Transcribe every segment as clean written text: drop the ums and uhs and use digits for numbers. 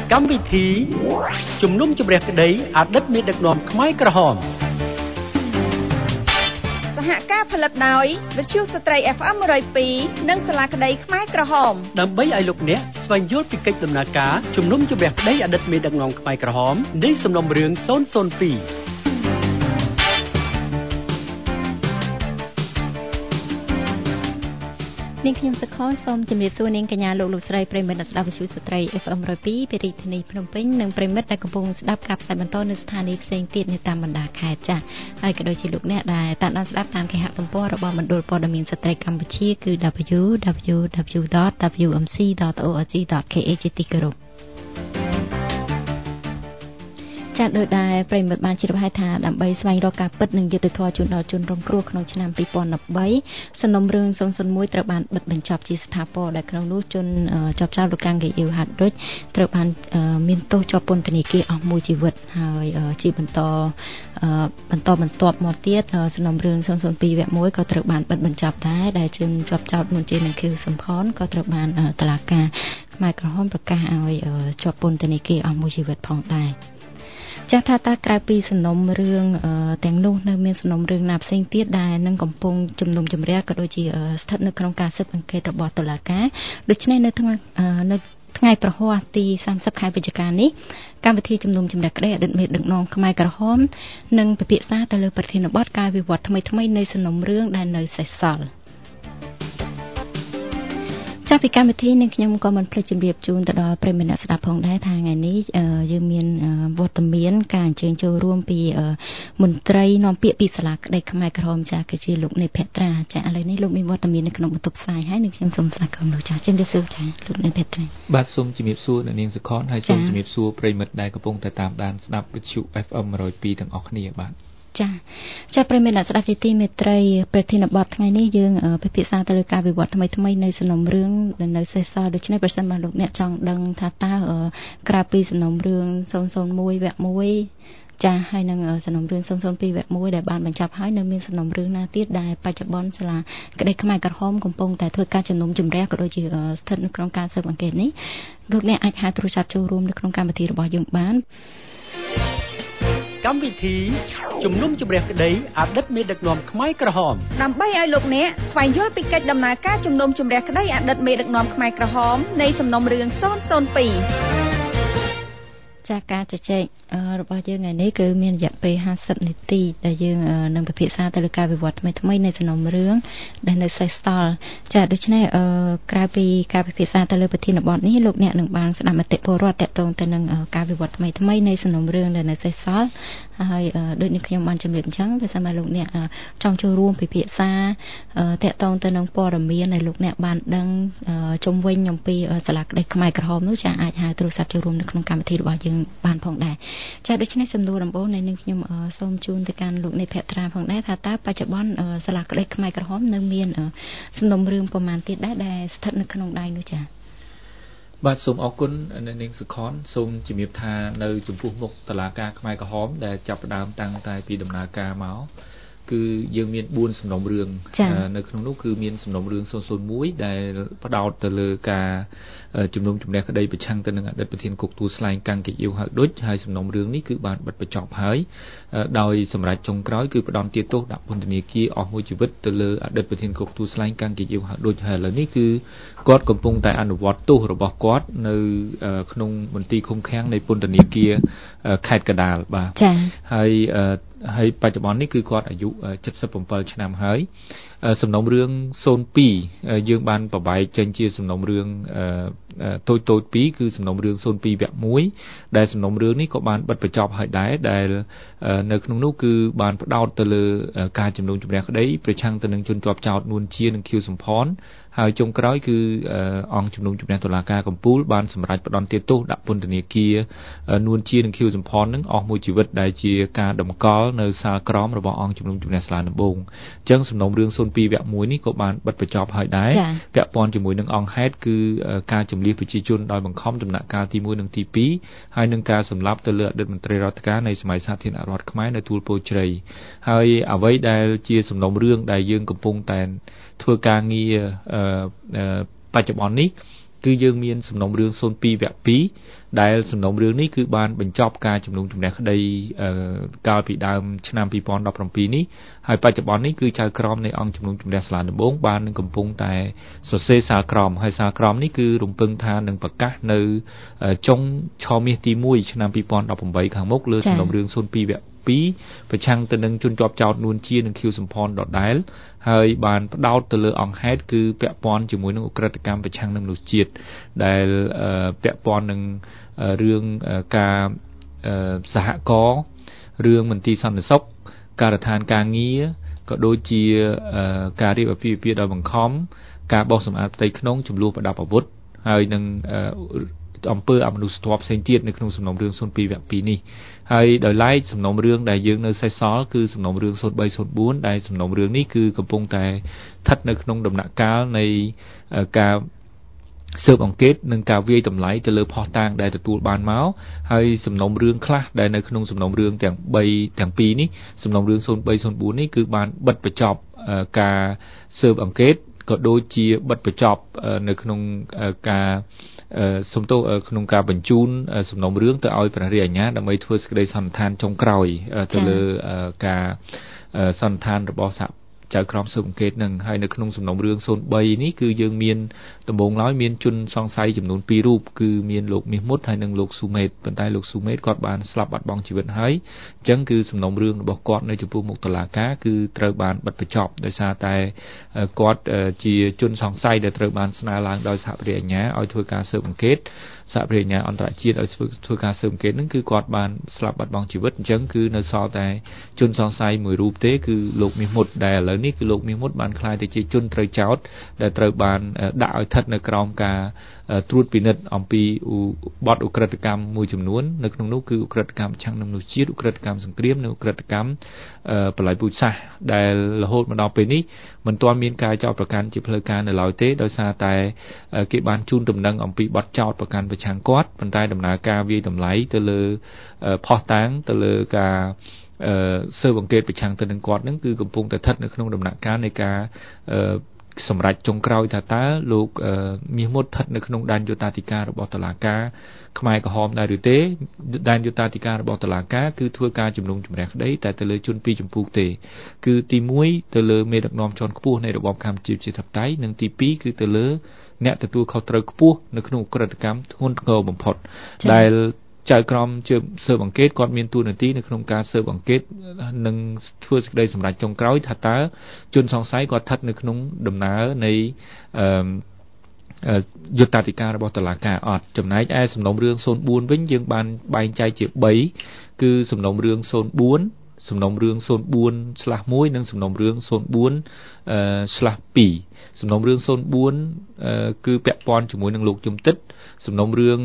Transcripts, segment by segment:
កម្មវិធីជំនុំជម្រះក្តីអតីតមេដឹកនាំខ្មែរក្រហមសហការផលិតដោយវិទ្យុស្ត្រី FM 102និងសាលាក្តីខ្មែរក្រហមដើម្បីឲ្យលោកអ្នកស្វែងយល់ពីកិច្ចដំណើរការជំនុំជម្រះក្តីអតីតមេដឹកនាំខ្មែរក្រហមនៃសំណុំរឿង002 នាងខ្ញុំសុខសូមជម្រាបសួរនាងកញ្ញាលោកស្រីប្រិមិត្តអ្នកស្ដាប់វិទ្យុស្ត្រី FM 102ពីរាជធានីភ្នំពេញនិងប្រិមិត្តដែលកំពុងស្ដាប់ការផ្សាយបន្តនៅស្ថានីយ៍ផ្សេងទៀតនៅតាមបណ្ដាខេត្តចាស់ហើយក៏ដូចជាលោកអ្នកដែលតាមដានស្ដាប់តាមគេហទំព័ររបស់មណ្ឌលព័ត៌មានស្ត្រីកម្ពុជាគឺ www.wmc.org.kh ជាទីគោរពចាត់ដោយដែលប្រិមិត្តបានជ្រាបហើយថាដើម្បីស្វែងរកការពិតនិងយុត្តិធម៌ជូនដល់ជនរងគ្រោះក្នុងឆ្នាំ2013សំណុំរឿង001ត្រូវបានបិទបញ្ចប់ជាស្ថាពរដែលក្នុងនោះជនជាប់ចោទលោកកាំងហ្គេអ៊ីវហាត់ឌុចត្រូវបានមានទោសជាប់ពន្ធនាគារអស់មួយជីវិតហើយជាបន្តបន្ទាប់មកទៀតសំណុំរឿង002វគ្គ1ក៏ត្រូវបានបិទបញ្ចប់ដែរដែលជនជាប់ចោទនួនជានឹងខៀវសំផនក៏ត្រូវបានតុលាការខ្មែរក្រហមប្រកាសឲ្យជាប់ពន្ធនាគារអស់មួយជីវិតផងដែរចាស់ថាតើក្រៅពីសំណុំរឿងទាំងនោះនៅមានសំណុំរឿងណាផ្សេងទៀតដែលនឹងកំពុងជំនុំជម្រះក៏ដូចជាស្ថិតនៅក្នុងការស៊ើបអង្កេតរបស់តុលាការដូច្នេះនៅថ្ងៃប្រហ័សទី30ខែវិច្ឆិកានេះកម្មវិធីជំនុំជម្រះក្តីអតីតមេដឹកនាំខ្មែរក្រហមនឹងពិភាក្សាទៅលើប្រធានបទការវិវត្តថ្មីៗនៃសំណុំរឿងដែលនៅសេសសល់ចាប់ពីកម្មវិធីនឹងខ្ញុំក៏មិនភ្លេចជម្រាបជូនទៅដល់ប្រិយមិត្តអ្នកស្ដាប់ផងដែរថាថ្ងៃនេះយើងមានវត្តមានការអញ្ជើញចូលរួមពីមន្ត្រីនាំពាក្យពីសាលាក្តីខ្មែរក្រហមចាគឺជាលោកនេភត្រាចាឥឡូវនេះលោកមានវត្តមាននៅក្នុងបន្ទប់ផ្សាយហើយនឹងខ្ញុំសូមស្វាគមន៍លោកចាជំរាបសួរចាលោកនេភត្រាបាទសូមជំរាបសួរអ្នកនាងសុខនហើយសូមជំរាបសួរប្រិយមិត្តដែលកំពុងតែតាមដានស្ដាប់វិទ្យុ FM 102ទាំងអស់គ្នាបាទចាប្រិយមិត្តអ្នកស្ដាប់ជាទីមេត្រីប្រធានបទថ្ងៃនេះយើងពិភាក្សាទៅលើការវិវត្តថ្មីនៃសំណុំរឿងដែលនៅសេសសល់ដូច្នេះប្រសិនបើលោកអ្នកចង់ដឹងថាតើក្រៅពីសំណុំរឿង001វគ្គ1ចាហើយនឹងសំណុំរឿង002វគ្គ1ដែលបានបញ្ចប់ហើយនៅមានសំណុំរឿងណាទៀតដែលបច្ចុប្បន្នសាលាក្តីខ្មែរក្រហមកំពុងតែធ្វើការជំនុំជម្រះក៏ដូចជាស្ថិតនៅក្នុងការស៊ើបអង្កេតនេះលោកអ្នកអាចហៅទូរស័ព្ទចូលរួមនៅក្នុងកម្មវិធីរបស់យើងបានកម្មវិធីជំនុំជម្រះក្តីអតីតមេដឹកនាំខ្មែរក្រហមដើម្បីឲ្យលោកអ្នកស្វែងយល់ពីកិច្ចដំណើរការជំនុំជម្រះក្តីអតីតមេដឹកនាំខ្មែរក្រហមនៃសំណុំរឿង002 ចាការជជែករបស់យើងថ្ងៃនេះគឺមានរយៈពេល50នាទីដែលយើងនឹងពិភាក្សាទៅលើការវិវត្តថ្មីនៃសំណុំរឿងដែលនៅសេសសល់ចាដូច្នេះក្រៅពីការពិភាក្សាទៅលើប្រធានបទនេះលោកអ្នកនឹងបានស្ដាប់មតិពលរដ្ឋតាក់ទងទៅនឹងការវិវត្តថ្មីនៃសំណុំរឿងដែលនៅសេសសល់ហើយដូចនេះខ្ញុំបានជម្រាបអញ្ចឹងបើសិនមកលោកអ្នកចង់ចូលរួមពិភាក្សាតាក់ទងទៅនឹងព័ត៌មានដែលលោកអ្នកបានដឹងជុំវិញអំពីសាលាក្តីខ្មែរក្រហមនោះចាអាចហៅទូរស័ព្ទចូលរួមនៅក្នុងកម្មវិធីរបស់យើងបានផងដែរចាដូច្នេះសំណួរដំបូងនៃនឹងខ្ញុំសូមជូនទៅកាន់លោកនេភត្រាផងដែរថាតើបច្ចុប្បន្នសាលាក្តីខ្មែរក្រហមនៅមានសំណុំរឿងប្រមាណទៀតដែរដែលស្ថិតនៅក្នុងដៃនោះចាបាទសូមអរគុណអ្នកនាងសុខនសូមជំរាបថានៅចំពោះមុខតុលាការខ្មែរក្រហមដែលចាប់ផ្ដើមតាំងតែពីដំណើរការមកគឺយើងមាន4សំណុំរឿងនៅក្នុងនោះគឺមានសំណុំរឿង001ដែលផ្ដោតទៅលើការជំនុំជម្រះក្តីប្រឆាំងទៅនឹងអតីតប្រធានគុកទួលស្លែងកាំងហ្គេអ៊ីវហៅឌុចហើយសំណុំរឿងនេះគឺបានបិទបញ្ចប់ហើយដោយសម្រាប់ចុងក្រោយគឺផ្ដន្ទាទោសដាក់ពន្ធនាគារអស់មួយជីវិតទៅលើអតីតប្រធានគុកទួលស្លែងកាំងហ្គេអ៊ីវហៅឌុចហើយឥឡូវនេះគឺគាត់កំពុងតែអនុវត្តទោសរបស់គាត់នៅក្នុងមន្ទីរឃុំឃាំងនៃពន្ធនាគារខេត្តកណ្ដាលបាទហើយបច្ចុប្បន្ននេះគឺគាត់អាយុ77ឆ្នាំហើយសំណុំរឿង02យើងបានប្របែកចេញជាសំណុំរឿងតូច2គឺសំណុំរឿង02វគ្គ1ដែលសំណុំរឿងនេះក៏បានបិទបញ្ចប់ហើយដែរដែលនៅក្នុងនោះគឺបានផ្ដោតទៅលើការជំនុំជម្រះក្តីប្រឆាំងទៅនឹងជនជាប់ចោទនួនជានិងខៀវសំផនហើយចុងក្រោយគឺអង្គជំនុំជម្រះតុលាការកំពូលបានសម្រេចផ្ដន្ទាទោសដាក់ពន្ធនាគារនួនជានិងខៀវសំផននឹងអស់មួយជីវិតដែលជាការតម្កល់នៅសាលក្រមរបស់អង្គជំនុំជម្រះសាលាដំបងអញ្ចឹងសំណុំរឿង02វគ្គ1នេះក៏បានបិទបញ្ចប់ហើយដែរពាក់ព័ន្ធជាមួយនឹងអង្គហេតុគឺការជំលៀសប្រជាជនដោយបង្ខំដំណាក់កាលទី1និងទី2ហើយនឹងការសម្លាប់ទៅលើអតីតមន្ត្រីរដ្ឋការនៃសម័យសាធារណរដ្ឋខ្មែរនៅទួលពោធិ៍ជ្រៃហើយអ្វីដែលជាសំណុំរឿងដែលយើងកំពុងតែធ្វើការងារបច្ចុប្បន្ននេះគឺយើងមានសំណុំរឿង02វគ្គ2ដែលសំណុំរឿងនេះគឺបានបញ្ចប់ការជំនុំជម្រះក្តីកាលពីដើមឆ្នាំ2017នេះហើយបច្ចុប្បន្ននេះគឺចៅក្រមនៃអង្គជំនុំជម្រះសាលាដំបងបាននឹងកំពុងតែសរសេរសាលក្រមហើយសាលក្រមនេះគឺរំពឹងថានឹងប្រកាសនៅចុងឆមាសទី1ឆ្នាំ2018ខាងមុខលើសំណុំរឿង02វគ្គ2ប្រឆាំងទៅនឹងជនជាប់ចោទនួនជានិងខៀវសំផនដដែលហើយបានផ្ដោតទៅលើអង្គហេតុគឺពាក់ព័ន្ធជាមួយនឹងឧក្រិដ្ឋកម្មប្រឆាំងនឹងមនុស្សជាតិដែលពាក់ព័ន្ធនឹងរឿងការសហករណ៍រឿងមន្ទីរសន្តិសុខការដ្ឋានការងារក៏ដូចជាការរៀបអាពាហ៍ពិពាហ៍ដោយបង្ខំការបោសសម្អាតផ្ទៃក្នុងចំនួនប្រដាប់អាវុធហើយនឹងអំពើអមនុស្សធម៌ផ្សេងទៀតនៅក្នុងសំណុំរឿង02វគ្គ2នេះហើយដោយឡែកសំណុំរឿងដែលយើងនៅសេសសល់គឺសំណុំរឿង0304ដែលសំណុំរឿងនេះគឺកំពុងតែស្ថិតនៅក្នុងដំណាក់កាលនៃការស៊ើបអង្កេតនិងការវាយតម្លៃទៅលើភស្តុតាងដែលទទួលបានមកហើយសំណុំរឿងខ្លះដែលនៅក្នុងសំណុំរឿងទាំងពីរនេះសំណុំរឿង0304នេះគឺបានបិទបញ្ចប់ការស៊ើបអង្កេតក៏ដូចជាបិទបញ្ចប់នៅក្នុងការក្នុងការបញ្ជូនសំណុំរឿងទៅឲ្យព្រះរាជអាជ្ញាដើម្បីធ្វើសេចក្តីសន្និដ្ឋានចុងក្រោយទៅលើការសន្និដ្ឋានរបស់សហចៅក្រមស៊ើបអង្កេតនឹងហើយនៅក្នុងសំណុំរឿង03នេះគឺយើងមានដំបូងឡើយមានជនសង្ស័យចំនួន2រូបគឺមានលោកមាសមុតហើយនិងលោកស៊ូមេតប៉ុន្តែលោកស៊ូមេតគាត់បានស្លាប់បាត់បង់ជីវិតហើយអញ្ចឹងគឺសំណុំរឿងរបស់គាត់នៅចំពោះមុខតុលាការគឺត្រូវបានបិទបញ្ចប់ដោយសារតែគាត់ជាជនសង្ស័យដែលត្រូវបានស្នើឡើងដោយសហព្រះអាជ្ញាឲ្យធ្វើការស៊ើបអង្កេតសហព្រះអាជ្ញាអន្តរជាតិឲ្យធ្វើការស៊ើបអង្កេតហ្នឹងគឺគាត់បានស្លាប់បាត់បង់ជីវិតអញ្ចឹងគឺនៅសល់តែជនសង្ស័យមួយរូបទេគឺលោកមាសមុតដែលឥឡូវនេះគឺលោកមាសមុតបានក្លាយទៅជាជនត្រូវចោទដែលត្រូវបានដាក់ឲ្យស្ថិតនៅក្រោមការត្រួតពិនិត្យអំពីបទឧក្រិដ្ឋកម្មមួយចំនួននៅក្នុងនោះគឺឧក្រិដ្ឋកម្មប្រឆាំងនឹងមនុស្សជាតិឧក្រិដ្ឋកម្មសង្គ្រាមនិងឧក្រិដ្ឋកម្មបល្ល័ង្កពូជសាសន៍ដែលរហូតមកដល់ពេលនេះមិនទាន់មានការចោទប្រកាន់ជាផ្លូវការនៅឡើយទេដោយសារតែគេបានជូនដំណឹងអំពីបទចោទប្រកាន់ប្រឆាំងគាត់ប៉ុន្តែដំណើរការវាយតម្លៃទៅលើភស្តុតាងទៅលើការស៊ើបអង្កេតប្រឆាំងទៅនឹងគាត់នឹងគឺកំពុងតែស្ថិតនៅក្នុងដំណាក់កាលនៃការសម្រាប់ចុងក្រោយថាតើលោកមាសមុតស្ថិតនៅក្នុងដែនយុត្តាធិការរបស់តុលាការខ្មែរក្រហមដែរឬទេដែនយុត្តាធិការរបស់តុលាការគឺធ្វើការជំនុំជម្រះក្តីតែទៅលើជនពីរចម្ពោះទេគឺទី1ទៅលើមេដឹកនាំជាន់ខ្ពស់នៃរបបកម្ពុជាប្រជាធិបតេយ្យនិងទី2គឺទៅលើអ្នកទទួលខុសត្រូវខ្ពស់នៅក្នុងឧក្រិដ្ឋកម្មធ្ងន់ធ្ងរបំផុតដែលចៅក្រមជើបស៊ើបអង្កេតគាត់មានតួនាទីនៅក្នុងការស៊ើបអង្កេតនិងធ្វើសេចក្តីសម្រេចចុងក្រោយថាតើជនសង្ស័យគាត់ស្ថិតនៅក្នុងដំណើរនៃយុត្តាធិការរបស់តុលាការអត់ចំណែកឯសំណុំរឿង04វិញយើងបានបែងចែកជា3គឺសំណុំរឿង04សំណុំរឿង04/1និងសំណុំរឿង04/2សំណុំរឿង04គឺពាក់ព័ន្ធជាមួយនឹងលោកជំតិតសំណុំរឿង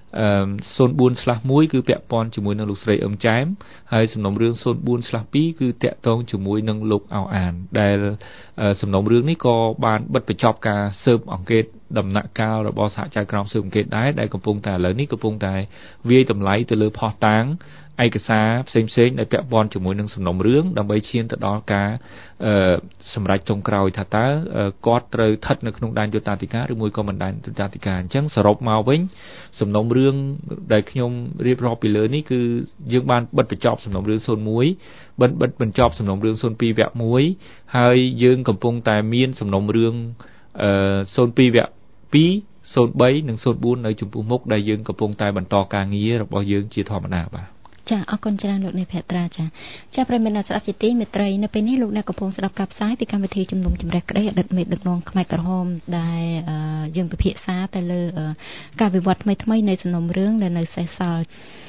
04/1គឺពាក់ព័ន្ធជាមួយនឹងលោកស្រីអឹមចែមហើយសំណុំរឿង04/2គឺតាក់ទងជាមួយនឹងលោកអោអានដែលសំណុំរឿងនេះក៏បានបិទបញ្ចប់ការស៊ើបអង្កេតដំណាក់កាលរបស់សហចៅក្រមស៊ើបអង្កេតដែរដែលកំពុងតែឥឡូវនេះកំពុងតែវាយតម្លៃទៅលើភស្តុតាងឯកសារផ្សេងៗដែលពាក់ព័ន្ធជាមួយនឹងសំណុំរឿងដើម្បីឈានទៅដល់ការសម្រេចចុងក្រោយថាតើគាត់ត្រូវស្ថិតនៅក្នុងដែនយុត្តាធិការឬមួយក៏មិនដែនយុត្តាធិការអញ្ចឹងសរុបមកវិញសំណុំរឿងដែលខ្ញុំរៀបរាប់ពីលើនេះគឺយើងបានបិទបញ្ចប់សំណុំរឿង01បិទបញ្ចប់សំណុំរឿង02វគ្គ1ហើយយើងកំពុងតែមានសំណុំរឿង02វគ្គ2 03និង04នៅចំពោះមុខដែលយើងកំពុងតែបន្តការងាររបស់យើងជាធម្មតាបាទចាអរគុណច្រើនលោកនាយភត្រាចាប្រិយមិត្តអ្នកស្ដាប់ជាទីមេត្រីនៅពេលនេះលោកអ្នកកំពុងស្ដាប់ការផ្សាយពីកម្មវិធីជំនុំជម្រះក្តីអតីតមេដឹកនាំខ្មែរក្រហមដែលយើងពិភាក្សាទៅលើការវិវត្តថ្មីៗនៃសំណុំរឿងដែលនៅសេសសល់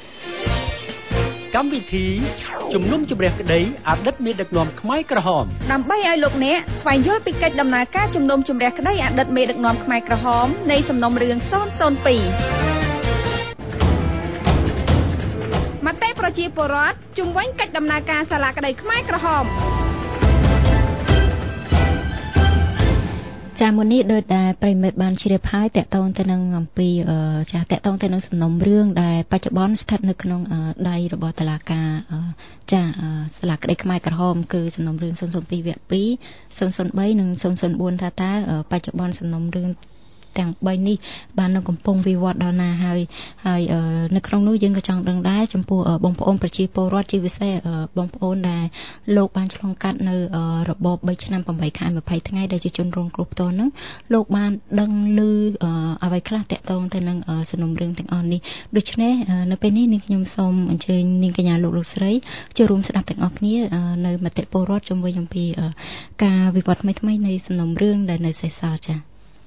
កម្មវិធីជំនុំជម្រះក្តីអតីតមេដឹកនាំខ្មែរក្រហមដើម្បីឲ្យលោកអ្នកស្វែងយល់ពីកិច្ចដំណើរការជំនុំជម្រះក្តីអតីតមេដឹកនាំខ្មែរក្រហមនៃសំណុំរឿង002មតិប្រជាពលរដ្ឋជំវិញកិច្ចដំណើរការសាលាក្តីខ្មែរក្រហមចាមុននេះដោយដែលប្រិមិត្តបានជ្រាបហើយតកតងទៅនឹងអំពីតកតងទៅនឹងសំណុំរឿងដែលបច្ចុប្បន្នស្ថិតនៅក្នុងដៃរបស់តុលាការសាលាក្តីខ្មែរក្រហមគឺសំណុំរឿង002វគ្គ2 003និង004ថាតើបច្ចុប្បន្នសំណុំរឿងទាំង3នេះបាននៅកំពុងវិវត្តដល់ណាហើយនៅក្នុងនោះយើងក៏ចង់ដឹងដែរចំពោះបងប្អូនប្រជាពលរដ្ឋជាពិសេសបងប្អូនដែលលោកបានឆ្លងកាត់នៅរបប3ឆ្នាំ8ខែ20ថ្ងៃដែលជាជនរងគ្រោះផ្ទាល់ហ្នឹងលោកបានដឹងឮអ្វីខ្លះតាក់ទងទៅនឹងសំណុំរឿងទាំងអស់នេះដូច្នេះនៅពេលនេះនាងខ្ញុំសូមអញ្ជើញនាងកញ្ញាលោកស្រីចូលរួមស្ដាប់ទាំងអស់គ្នានៅមតិពលរដ្ឋជំវិញអំពីការវិវត្តថ្មីៗនៃសំណុំរឿងដែលនៅសេសសល់ចា៎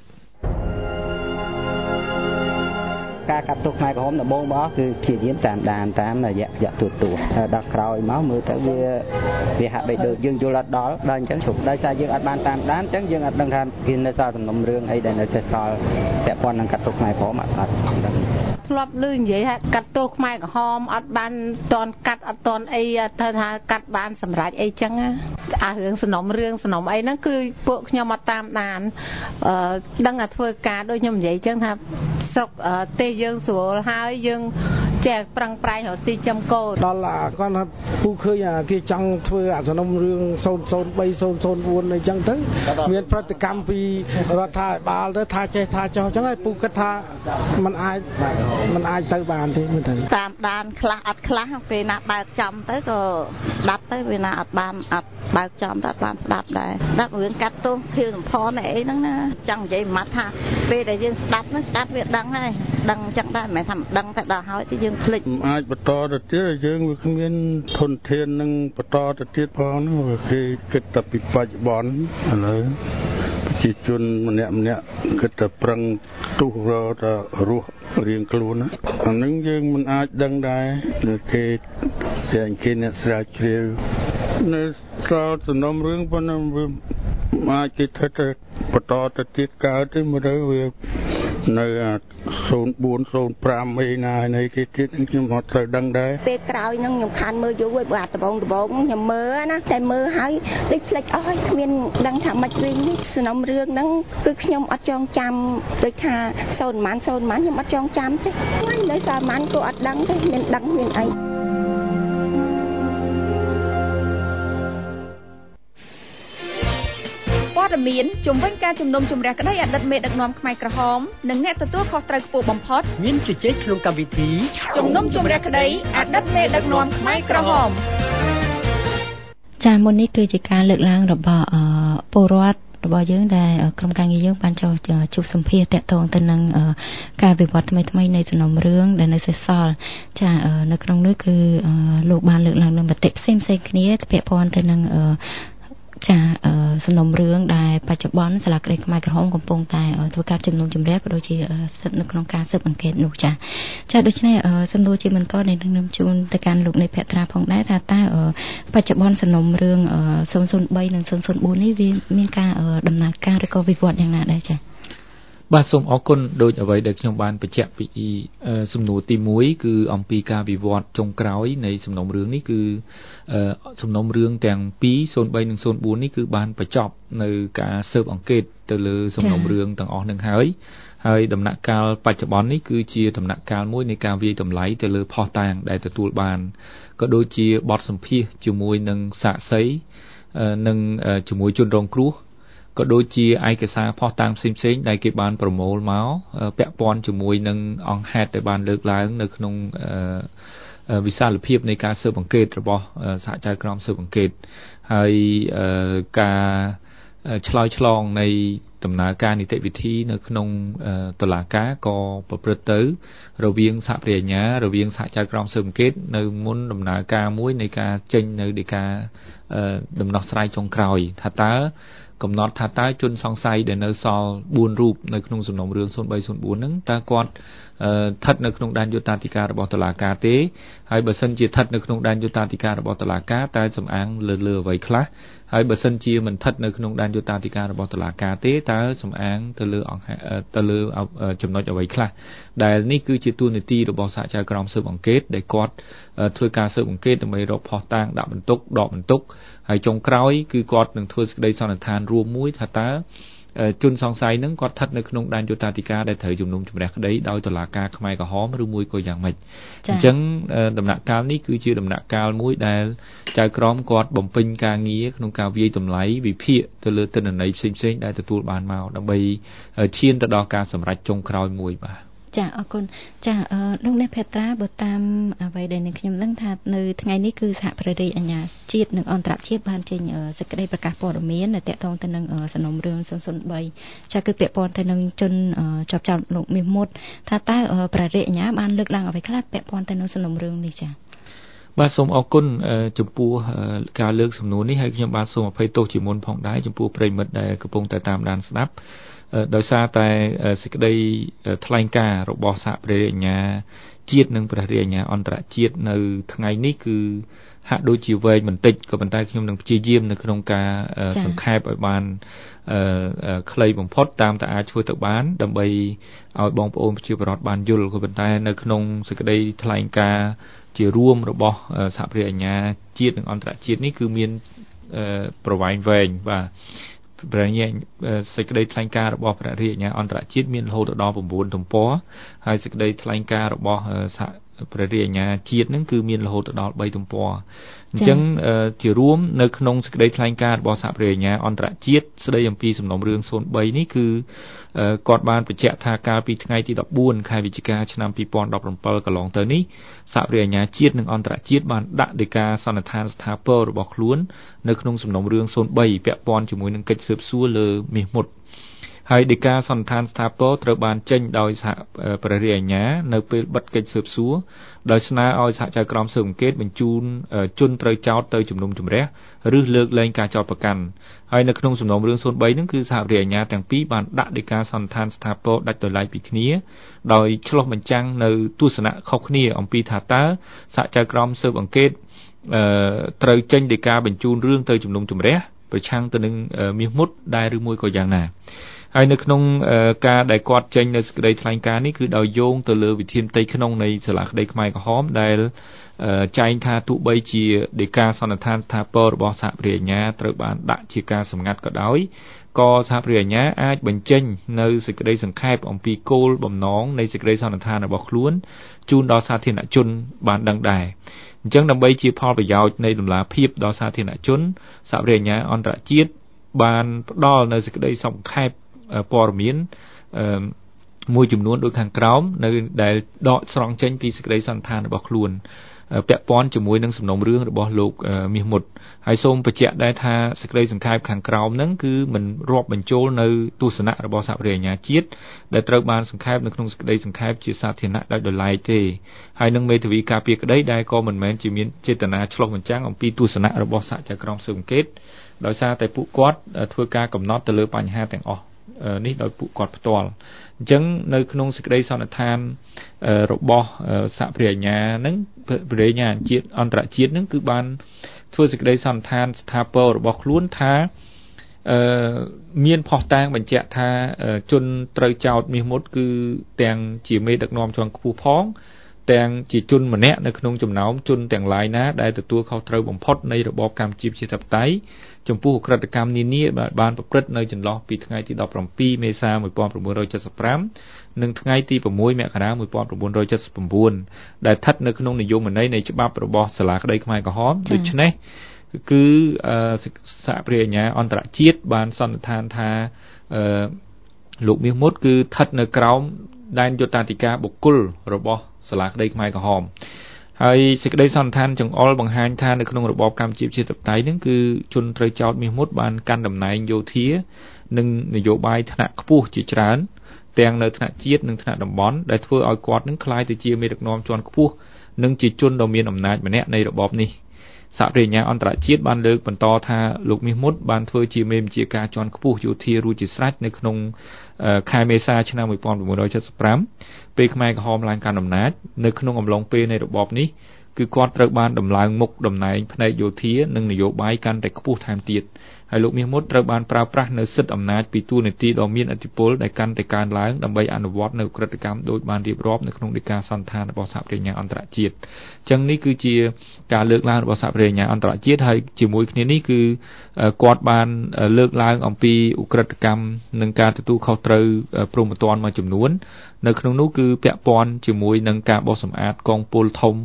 ការកាត់ទោសខ្មែរក្រហមដំបូងរបស់គឺព្យាយាមតាមរយៈទូដល់ក្រោយមកមើលទៅវាហាក់បីដូចយើងយល់អត់ដល់អញ្ចឹងជុំដោយសារយើងអត់បានតាមដានអញ្ចឹងយើងអត់ដឹងថាគេនៅសល់សំណុំរឿងអីដែលនៅសេសសល់ពាក់ព័ន្ធនឹងកាត់ទោសខ្មែរក្រហមអត់ដឹងធ្លាប់ឮនិយាយថាកាត់ទោសខ្មែរក្រហមអត់បានតន់កាត់អត់តន់អីថាកាត់បានសម្រាប់អីចឹងរឿងសំណុំរឿងសំណុំអីហ្នឹងគឺពួកខ្ញុំអត់តាមដានដឹងថាធ្វើការដូចខ្ញុំនិយាយចឹងថាស្រុកទេយើងស្រួលហើយយើងចេះប្រឹងប្រែងរកស៊ីចំកោដល់គាត់ថាពូឃើញគេចង់ធ្វើអាសំណុំរឿង003 004អីចឹងទៅមានប្រតិកម្មពីរដ្ឋាភិបាលទៅថាចេះថាចោះចឹងហើយពូគិតថាมันអាចទៅបានទេមើលទៅតាមដានខ្លះអត់ខ្លះពេលណាបើកចំទៅក៏ស្ដាប់ទៅពេលណាអត់បានអត់បើកចំទៅអត់បានស្ដាប់ដែរស្ដាប់រឿងកាត់ទោសភៀវសម្ផនអីហ្នឹងណាចង់និយាយមួយម៉ាត់ថាពេលដែលយើងស្ដាប់ហ្នឹងស្ដាប់វាដឹងហើយដឹងចឹងដែរមិនមែនថាមិនដឹងតែដល់ហើយទៅយើងភ្លេចអាចបន្តទៅទៀតយើងវាគ្មានធនធាននឹងបន្តទៅទៀតផងគេគិតតែពីបច្ចុប្បន្នឥឡូវប្រជាជនម្នាក់គិតតែប្រឹងទុះរកតែរស់រៀងខ្លួនណាអានឹងយើងមិនអាចដឹងដែរគេអ្នកស្រាវជ្រាវនៅដល់សំណុំរឿងប៉ុណ្ណឹងវាអាចគេធ្វើទៅបន្តទៅទៀតកើតទេមើលទៅវានៅ04 05អីណានៃគេទៀតខ្ញុំអត់ត្រូវដឹងដែរពេលក្រោយហ្នឹងខ្ញុំខានមើលយូរហើយបើអាដបងខ្ញុំមើលណាតែមើលហើយដូចផ្លេចអស់ហើយគ្មានដឹងថាម៉េចវិញនេះសំណុំរឿងហ្នឹងគឺខ្ញុំអត់ចងចាំដូចថា0ម៉ានខ្ញុំអត់ចងចាំទេហើយនៅសារម៉ានក៏អត់ដឹងទេមានដឹងមានអីព័ត៌មានជំវិញការជំនុំជម្រះក្តីអតីតមេដឹកនាំខ្មែរក្រហមនិងអ្នកទទួលខុសត្រូវខ្ពស់បំផុតមានជជែកក្នុងកម្មវិធីជំនុំជម្រះក្តីអតីតមេដឹកនាំខ្មែរក្រហមចាមុននេះគឺជាការលើកឡើងរបស់ពលរដ្ឋរបស់យើងដែលក្រុមការងារយើងបានចុះជួបសម្ភាសន៍តាក់ទងទៅនឹងការវិវត្តថ្មីៗនៃសំណុំរឿងដែលនៅសេសសល់ចានៅក្នុងនោះគឺលោកបានលើកឡើងនៅមតិផ្សេងៗគ្នាពាក់ព័ន្ធទៅនឹងសំណុំរឿងដែលបច្ចុប្បន្នសាលាក្តីខ្មែរក្រហមកំពុងតែធ្វើការជំនុំជម្រះក៏ដូចជាស្ថិតនៅក្នុងការស៊ើបអង្កេតនោះចាដូច្នេះសំណួរជាបន្តដែលនឹងជូនទៅកាន់លោកនៃភក្ត្រាផងដែរថាតើបច្ចុប្បន្នសំណុំរឿង003និង004នេះវាមានការដំណើរការឬក៏វិវត្តយ៉ាងណាដែរចាបាទសូមអរគុណដោយអ្វីដែលខ្ញុំបានបញ្ជាក់ពីសំណួរទី1គឺអំពីការវិវត្តចុងក្រោយនៃសំណុំរឿងនេះគឺសំណុំរឿងទាំង2 03 និង 04នេះគឺបានបញ្ចប់នៅការស៊ើបអង្កេតទៅលើសំណុំរឿងទាំងអស់នឹងហើយដំណាក់កាលបច្ចុប្បន្ននេះគឺជាដំណាក់កាលមួយនៃការវាយតម្លៃទៅលើភស្តុតាងដែលទទួលបានក៏ដូចជាបទសម្ភាសន៍ជាមួយនឹងសាក្សីនិងជាមួយជនរងគ្រោះក៏ដូចជាឯកសារភស្តុតាងផ្សេងៗដែលគេបានប្រមូលមកពាក់ព័ន្ធជាមួយនឹងអង្គហេតុដែលបានលើកឡើងនៅក្នុងវិសាលភាពនៃការស៊ើបអង្កេតរបស់សហចៅក្រមស៊ើបអង្កេតហើយការឆ្លើយឆ្លងនៃដំណើរការនីតិវិធីនៅក្នុងតុលាការក៏ប្រព្រឹត្តទៅរវាងសហប្រញ្ញា រវាងសហចៅក្រមស៊ើបអង្កេតនៅមុនដំណើរការមួយនៃការចេញនៅដីកាដំណោះស្រាយចុងក្រោយថាតើកំណត់ថាតើជនសង្ស័យដែលនៅសល់4រូបនៅក្នុងសំណុំរឿង0304ហ្នឹងតើគាត់ស្ថិតនៅក្នុងដែនយុត្តាធិការរបស់តុលាការទេហើយបើសិនជាស្ថិតនៅក្នុងដែនយុត្តាធិការរបស់តុលាការតើសំអាងលើអ្វីខ្លះហើយបើសិនជាមិនស្ថិតនៅក្នុងដែនយុត្តាធិការរបស់តុលាការទេតើសំអាងទៅលើចំណុចអ្វីខ្លះដែលនេះគឺជាទូនាទីរបស់សហចៅក្រមស៊ើបអង្កេតដែលគាត់ធ្វើការស៊ើបអង្កេតដើម្បីរកភស្តុតាងដាក់បន្ទុកដកបន្ទុកហើយចុងក្រោយគឺគាត់នឹងធ្វើសេចក្តីសន្និដ្ឋានរួមមួយថាតើជនសង្ស័យហ្នឹងគាត់ស្ថិតនៅក្នុងដែនយុត្តាធិការដែលត្រូវជំនុំជម្រះក្តីដោយតុលាការខ្មែរក្រហមឬមួយក៏យ៉ាងម៉េចអញ្ចឹងដំណាក់កាលនេះគឺជាដំណាក់កាលមួយដែលចៅក្រមគាត់បំពេញការងារក្នុងការវាយតម្លៃវិភាគទៅលើទិន្នន័យផ្សេងៗដែលទទួលបានមកដើម្បីឈានទៅដល់ការសម្រេចចុងក្រោយមួយបាទចាអរគុណចាលោកអ្នកភេត្រាបើតាមអ្វីដែលខ្ញុំដឹងថានៅថ្ងៃនេះគឺសហប្រតិអាជ្ញាជាតិនិងអន្តរជាតិបានចេញសេចក្តីប្រកាសព័ត៌មានទាក់ទងទៅនឹងសំណុំរឿង003ចាគឺពាក់ព័ន្ធទៅនឹងជនជាប់ចោទលោកមាសមុតថាតើប្រតិអាជ្ញាបានលើកឡើងអ្វីខ្លះពាក់ព័ន្ធទៅនឹងសំណុំរឿងនេះចាបាទសូមអរគុណចំពោះការលើកសំណួរនេះហើយខ្ញុំបាទសូមអភ័យទោសជាមុនផងដែរចំពោះប្រិយមិត្តដែលកំពុងតែតាមដានស្ដាប់ដោយសារតែសេចក្តីថ្លែងការណ៍របស់សហព្រះរាជអាជ្ញាជាតិនិងព្រះរាជអាជ្ញាអន្តរជាតិនៅថ្ងៃនេះគឺហាក់ដូចជាវែងបន្តិចក៏ប៉ុន្តែខ្ញុំនឹងព្យាយាមនៅក្នុងការសង្ខេបឲ្យបានខ្លីបំផុតតាមតែអាចធ្វើទៅបានដើម្បីឲ្យបងប្អូនប្រជាពលរដ្ឋបានយល់ក៏ប៉ុន្តែនៅក្នុងសេចក្តីថ្លែងការណ៍ជារួមរបស់សហព្រះរាជអាជ្ញាជាតិនិងអន្តរជាតិនេះគឺមានប្រវែងវែងបាទព្រះរាជសេចក្តីថ្លែងការណ៍របស់ព្រះរាជអាជ្ញាអន្តរជាតិមានរហូតដល់9ទំព័រហើយសេចក្តីថ្លែងការណ៍របស់សហព្រះរាជអាជ្ញាជាតិនឹងគឺមានរហូតដល់3ទំព័រអញ្ចឹងជារួមនៅក្នុងសេចក្តីថ្លែងការណ៍របស់សហព្រះរាជអាជ្ញាអន្តរជាតិស្តីអំពីសំណុំរឿង03នេះគឺគាត់បានបញ្ជាក់ថាកាលពីថ្ងៃទី14ខែវិច្ឆិកាឆ្នាំ2017កន្លងទៅនេះសហព្រះអាជ្ញាជាតិនិងអន្តរជាតិបានដាក់ដីកាសន្និដ្ឋានស្ថាពររបស់ខ្លួននៅក្នុងសំណុំរឿង03ពាក់ព័ន្ធជាមួយនឹងកិច្ចស៊ើបសួរលើមាសមុតហើយដីកាសន្និដ្ឋានស្ថាពរត្រូវបានចេញដោយសហព្រះរាជអាជ្ញានៅពេលបិទកិច្ចស៊ើបសួរដោយស្នើឲ្យសហចៅក្រមស៊ើបអង្កេតបញ្ជូនជនត្រូវចោទទៅជំនុំជម្រះឬលើកលែងការចោទប្រកាន់ហើយនៅក្នុងសំណុំរឿង03ហ្នឹងគឺសហព្រះអាជ្ញាទាំងពីរបានដាក់ដីកាសន្និដ្ឋានស្ថាពរដាច់ដោយឡែកពីគ្នាដោយឆ្លុះបញ្ចាំងនៅទស្សនៈខុសគ្នាអំពីថាតើសហចៅក្រមស៊ើបអង្កេតត្រូវចេញដីកាបញ្ជូនរឿងទៅជំនុំជម្រះប្រឆាំងទៅនឹងមាសមុតដែរឬមួយក៏យ៉ាងណាហើយនៅក្នុងការដែលគាត់ចេញនៅសេចក្តីថ្លែងការណ៍នេះគឺដោយយោងទៅលើវិធានផ្ទៃក្នុងនៃសាលាក្តីខ្មែរក្រហមដែលចែងថាទោះបីជាដីកាសន្និដ្ឋានស្ថាពររបស់សហព្រះអាជ្ញាត្រូវបានដាក់ជាការសម្ងាត់ក៏ដោយក៏សហព្រះអាជ្ញាអាចបញ្ចេញនៅសេចក្តីសង្ខេបអំពីគោលបំណងនៃសេចក្តីសន្និដ្ឋានរបស់ខ្លួនជូនដល់សាធារណជនបានដឹងដែរអញ្ចឹងដើម្បីជាផលប្រយោជន៍នៃដំណាភាពដល់សាធារណជនសហព្រះអាជ្ញាអន្តរជាតិបានផ្ដល់នៅសេចក្តីសង្ខេបព័ត៌មានមួយចំនួនដូចខាងក្រោមនៅដែលដកស្រង់ចេញពីសេចក្តីសន្និដ្ឋានរបស់ខ្លួនពាក់ព័ន្ធជាមួយនឹងសំណុំរឿងរបស់លោកមាសមុតហើយសូមបញ្ជាក់ដែរថាសេចក្តីសង្ខេបខាងក្រោមហ្នឹងគឺមិនរាប់បញ្ចូលនៅទស្សនៈរបស់សហព្រះអាជ្ញាជាតិដែលត្រូវបានសង្ខេបនៅក្នុងសេចក្តីសង្ខេបជាសាធារណៈដោយឡែកទេហើយនឹងមេធាវីការពារក្តីដែលក៏មិនមែនជាមានចេតនាឆ្លុះបញ្ចាំងអំពីទស្សនៈរបស់សហចៅក្រមស៊ើបអង្កេតដោយសារតែពួកគាត់ធ្វើការកំណត់ទៅលើបញ្ហាទាំងអស់នេះដោយពួកគាត់ផ្ទាល់អញ្ចឹងនៅក្នុងសេចក្តីសន្និដ្ឋានរបស់សហព្រះអាជ្ញាហ្នឹងព្រះរាជអាជ្ញាជាតិអន្តរជាតិហ្នឹងគឺបានធ្វើសេចក្តីសន្និដ្ឋានស្ថាពររបស់ខ្លួនថាមានផុសតាងបញ្ជាក់ថាជនត្រូវចោទមាសមុតគឺទាំងជាមេដឹកនាំជាន់ខ្ពស់ផងទាំងជាជនម្នាក់នៅក្នុងចំណោមជនទាំងឡាយណាដែលទទួលខុសត្រូវបំផុតនៃរបបកម្ពុជាប្រជាធិបតេយ្យចំពោះអក្រិតកម្មនានាបានប្រព្រឹត្តនៅចន្លោះពីថ្ងៃទី17មេសា1975និងថ្ងៃទី6មករា1979ដែលស្ថិតនៅក្នុងនិយមន័យនៃច្បាប់របស់សាលាក្តីខ្មែរក្រហមដូច្នេះគឺសហព្រះអាជ្ញាអន្តរជាតិបានសន្និដ្ឋានថាលោកមាសមុតគឺស្ថិតនៅក្រោមដែនយុត្តាធិការបុគ្គលរបស់សាលាក្តីខ្មែរក្រហមហើយសេចក្តីសន្និដ្ឋានចង្អុលបង្ហាញថានៅក្នុងរបបកម្ពុជាប្រជាធិបតេយ្យហ្នឹងគឺជនត្រូវចោទមាសមុតបានកាន់តំណែងយោធានិងនយោបាយថ្នាក់ខ្ពស់ជាច្រើនទាំងនៅថ្នាក់ជាតិនិងថ្នាក់តំបន់ដែលធ្វើឲ្យគាត់នឹងក្លាយទៅជាមេដឹកនាំជាន់ខ្ពស់និងជាជនដ៏មានអំណាចម្នាក់នៃរបបនេះសហព្រះអាជ្ញាអន្តរជាតិបានលើកបន្តថាលោកមាសមុតបានធ្វើជាមេបញ្ជាការជាន់ខ្ពស់យោធារួចជាស្រេចនៅក្នុងខែមេសាឆ្នាំ1975ពេលខ្មែរក្រហមឡើងកាន់អំណាចនៅក្នុងអំឡុងពេលនៃរបបនេះគឺគាត់ត្រូវបានដំឡើងមុខតំណែងផ្នែកយោធានិងនយោបាយកាន់តែខ្ពស់ថែមទៀតហើយលោកមាសមុតត្រូវបានប្រើប្រាស់នៅសិទ្ធិអំណាចពីទូនាទីដ៏មានឥទ្ធិពលដែលកាន់តែកើនឡើងដើម្បីអនុវត្តនៅក្រិតកម្មដោយបានរៀបរាប់នៅក្នុងដីកាសន្និដ្ឋានរបស់សហប្រជាអន្តរជាតិអញ្ចឹងនេះគឺជាការលើកឡើងរបស់សហប្រជាអន្តរជាតិហើយជាមួយគ្នានេះគឺគាត់បានលើកឡើងអំពីឧក្រិដ្ឋកម្មនិងការទទួលខុសត្រូវព្រហ្មទណ្ឌមួយចំនួននៅក្នុងនោះគឺពាក់ព័ន្ធជាមួយនឹងការបោសសម្អាតកងពលធំ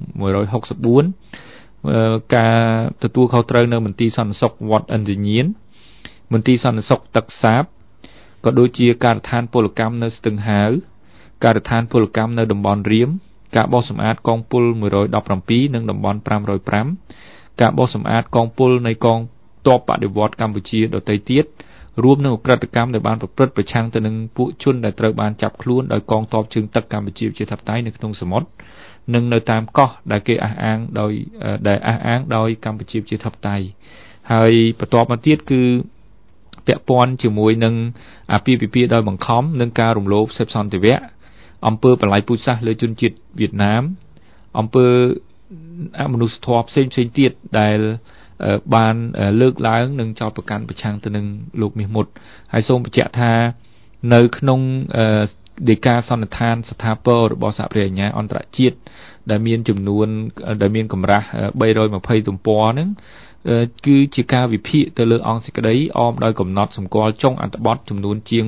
164ការទទួលខុសត្រូវនៅមន្ទីរសន្តិសុខវត្តឥន្ទញៀនមន្ទីរសន្តិសុខទឹកសាបក៏ដូចជាការដ្ឋានពលកម្មនៅស្ទឹងហាវការដ្ឋានពលកម្មនៅតំបន់រៀមការបោសសម្អាតកងពល117និងតំបន់505ការបោសសម្អាតកងពលនៃកងទ័ពបដិវត្តកម្ពុជាដទៃទៀតរួមនឹងឧក្រិដ្ឋកម្មដែលបានប្រព្រឹត្តប្រឆាំងទៅនឹងពួកជនដែលត្រូវបានចាប់ខ្លួនដោយកងទ័ពជើងទឹកកម្ពុជាប្រជាធិបតេយ្យនៅក្នុងសមុទ្រនិងនៅតាមកោះដែលគេអះអាងដោយកម្ពុជាប្រជាធិបតេយ្យហើយបន្ទាប់មកទៀតគឺពាក់ព័ន្ធជាមួយនឹងអាពាហ៍ពិពាហ៍ដោយបង្ខំនិងការរំលោភសិទ្ធិសន្តិវៈអំពើបល្ល័យពូជសាសន៍លើជនជាតិវៀតណាមអំពើអមនុស្សធម៌ផ្សេងទៀតដែលបានលើកឡើងនិងចោទប្រកាន់ប្រឆាំងទៅនឹងលោកមាសមុតហើយសូមបញ្ជាក់ថានៅក្នុងដីកាសន្និដ្ឋានស្ថាពររបស់សហប្រជាអាជ្ញាអន្តរជាតិដែលមានចំនួនដែលមានកម្រាស់320ទំព័រហ្នឹងគឺជាការវិភាគទៅលើអង្គសេចក្តីអមដោយកំណត់សម្គាល់ចុងអត្ថបទចំនួនជាង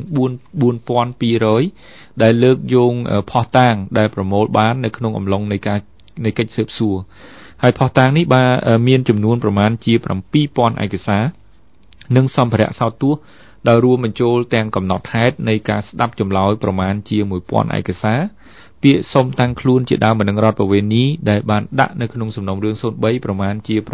4200ដែលលើកយោងផុសតាងដែលប្រមូលបាននៅក្នុងអំឡុងនៃកិច្ចស៊ើបសួរហើយផុសតាងនេះបានមានចំនួនប្រមាណជា7000ឯកសារនិងសម្ភារៈសោតទស្សន៍ដោយរួមបញ្ចូលទាំងកំណត់ហេតុនៃការស្ដាប់ចម្លើយប្រមាណជា1000ឯកសារពាក្យសុំតាំងខ្លួនជាដើមបណ្ដឹងរដ្ឋប្រវេណីដែលបានដាក់នៅក្នុងសំណុំរឿង03ប្រមាណជា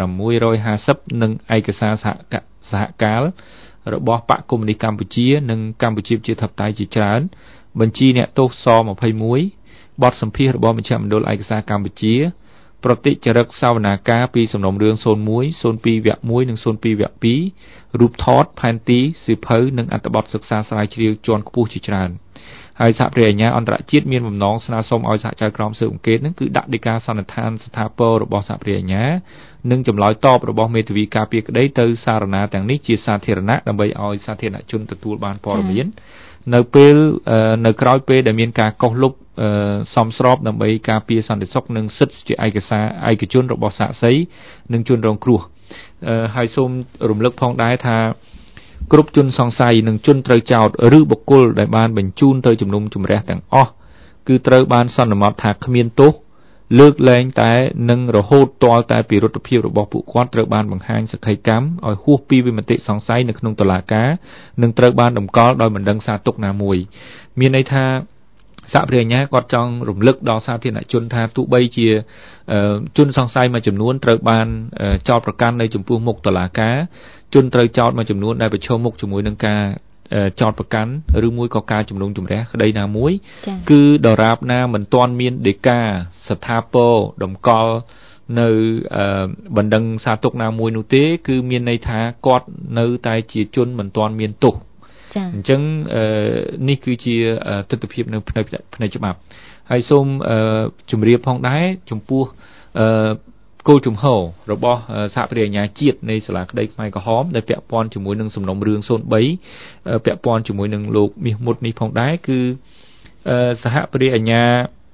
650និងឯកសារសហកាលរបស់បកកុម្មុយនីសកម្ពុជានិងកម្ពុជាប្រជាធិបតេយ្យជាច្រើនបញ្ជីអ្នកទោសស21បទសម្ភាសន៍របស់មជ្ឈមណ្ឌលឯកសារកម្ពុជាប្រតិចរិកសវនាការពីសំណុំរឿង01 02វគ្គ1និង02វគ្គ2រូបថតផែនទីសៀវភៅនិងអត្ថបទសិក្សាស្រាវជ្រាវជាន់ខ្ពស់ជាច្រើនហើយសហប្រជាអាជ្ញាអន្តរជាតិមានបំណងស្នើសុំឲ្យសហចៅក្រមស៊ើបអង្កេតនឹងគឺដាក់ដីកាសន្និដ្ឋានស្ថាពររបស់សហប្រជាអាជ្ញានិងចម្លើយតបរបស់មេធាវីការពារក្តីទៅសារណាទាំងនេះជាសាធារណៈដើម្បីឲ្យសាធារណជនទទួលបានព័ត៌មាននៅក្រោយពេលដែលមានការកោះលុបសមស្របដើម្បីការពារសន្តិសុខនិងសិទ្ធិជាឯកសារឯកជនរបស់សាក្សីនិងជនរងគ្រោះហើយសូមរំលឹកផងដែរថាគ្រប់ជនសង្ស័យនិងជនត្រូវចោទឬបុគ្គលដែលបានបញ្ជូនទៅជំនុំជម្រះទាំងអស់គឺត្រូវបានសន្មតថាគ្មានទោសលើកលែងតែនឹងរហូតទាល់តែពិរុទ្ធភាពរបស់ពួកគាត់ត្រូវបានបង្ហាញសក្ខីកម្មឲ្យហួសពីវិមតិសង្ស័យនៅក្នុងតុលាការនិងត្រូវបានតម្កល់ដោយមិនដឹងសារទុកណាមួយមានន័យថាសហប្រជាអាជ្ញាគាត់ចង់រំលឹកដល់សាធារណជនថាទោះបីជាជនសង្ស័យមួយចំនួនត្រូវបានចោទប្រកាន់នៅចំពោះមុខតុលាការជនត្រូវចោទមួយចំនួនដែលប្រឈមមុខជាមួយនឹងការចោទប្រកាន់ឬមួយក៏ការជំនុំជម្រះក្តីណាមួយគឺដរាបណាមិនទាន់មានដីកាស្ថាពរតម្កល់នៅបណ្ដឹងសារទុកណាមួយនោះទេគឺមានន័យថាគាត់នៅតែជាជនមិនទាន់មានទោសអញ្ចឹងនេះគឺជាទស្សនវិជ្ជានៅផ្នែកច្បាប់ហើយសូមជម្រាបផងដែរចំពោះគោលជំហររបស់សហប្រជាអាជ្ញាជាតិនៃសាលាក្តីខ្មែរក្រហមដែលពាក់ព័ន្ធជាមួយនឹងសំណុំរឿង03ពាក់ព័ន្ធជាមួយនឹងលោកមាសមុតនេះផងដែរគឺសហប្រជាអាជ្ញា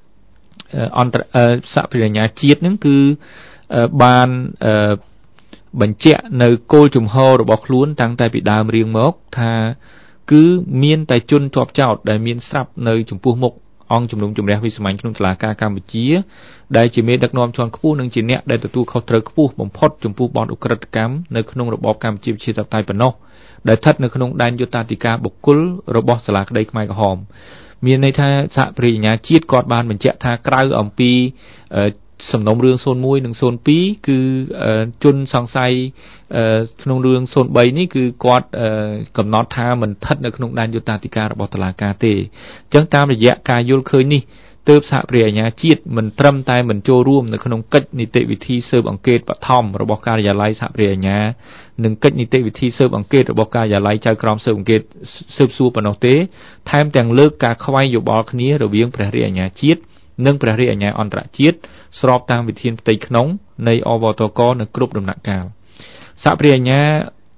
សហប្រជាអាជ្ញាជាតិនឹងគឺបានបញ្ជាក់នៅគោលជំហររបស់ខ្លួនតាំងតែពីដើមរៀងមកថាគឺមានតែជនជាប់ចោទដែលមានស្រាប់នៅចំពោះមុខអង្គជំនុំជម្រះវិសាមញ្ញក្នុងតុលាការកម្ពុជាដែលជាមេដឹកនាំជាន់ខ្ពស់និងជាអ្នកដែលទទួលខុសត្រូវខ្ពស់បំផុតចំពោះបទឧក្រិដ្ឋកម្មនៅក្នុងរបបកម្ពុជាប្រជាធិបតេយ្យប៉ុណ្ណោះដែលស្ថិតនៅក្នុងដែនយុត្តាធិការបុគ្គលរបស់សាលាក្តីខ្មែរក្រហមមានន័យថាសហប្រជាអាជ្ញាជាតិគាត់បានបញ្ជាក់ថាក្រៅអំពីសំណុំរឿង01និង02គឺជនសង្ស័យក្នុងរឿង03នេះគឺគាត់កំណត់ថាមិនស្ថិតនៅក្នុងដែនយុត្តាធិការរបស់តុលាការទេអញ្ចឹងតាមរយៈការយល់ឃើញនេះទើបសហប្រជាអាជ្ញាជាតិមិនត្រឹមតែមិនចូលរួមនៅក្នុងកិច្ចនីតិវិធីស៊ើបអង្កេតបឋមរបស់ការិយាល័យសហប្រជាអាជ្ញានិងកិច្ចនីតិវិធីស៊ើបអង្កេតរបស់ការិយាល័យចៅក្រមស៊ើបអង្កេតស៊ើបសួរប៉ុណ្ណោះទេថែមទាំងលើកការខ្វែងយោបល់គ្នារវាងព្រះរាជអាជ្ញាជាតិនិងព្រះរាជអាជ្ញាអន្តរជាតិស្របតាមវិធានផ្ទៃក្នុងនៃអវតកនៅគ្រប់ដំណាក់កាលសហប្រជាអាជ្ញា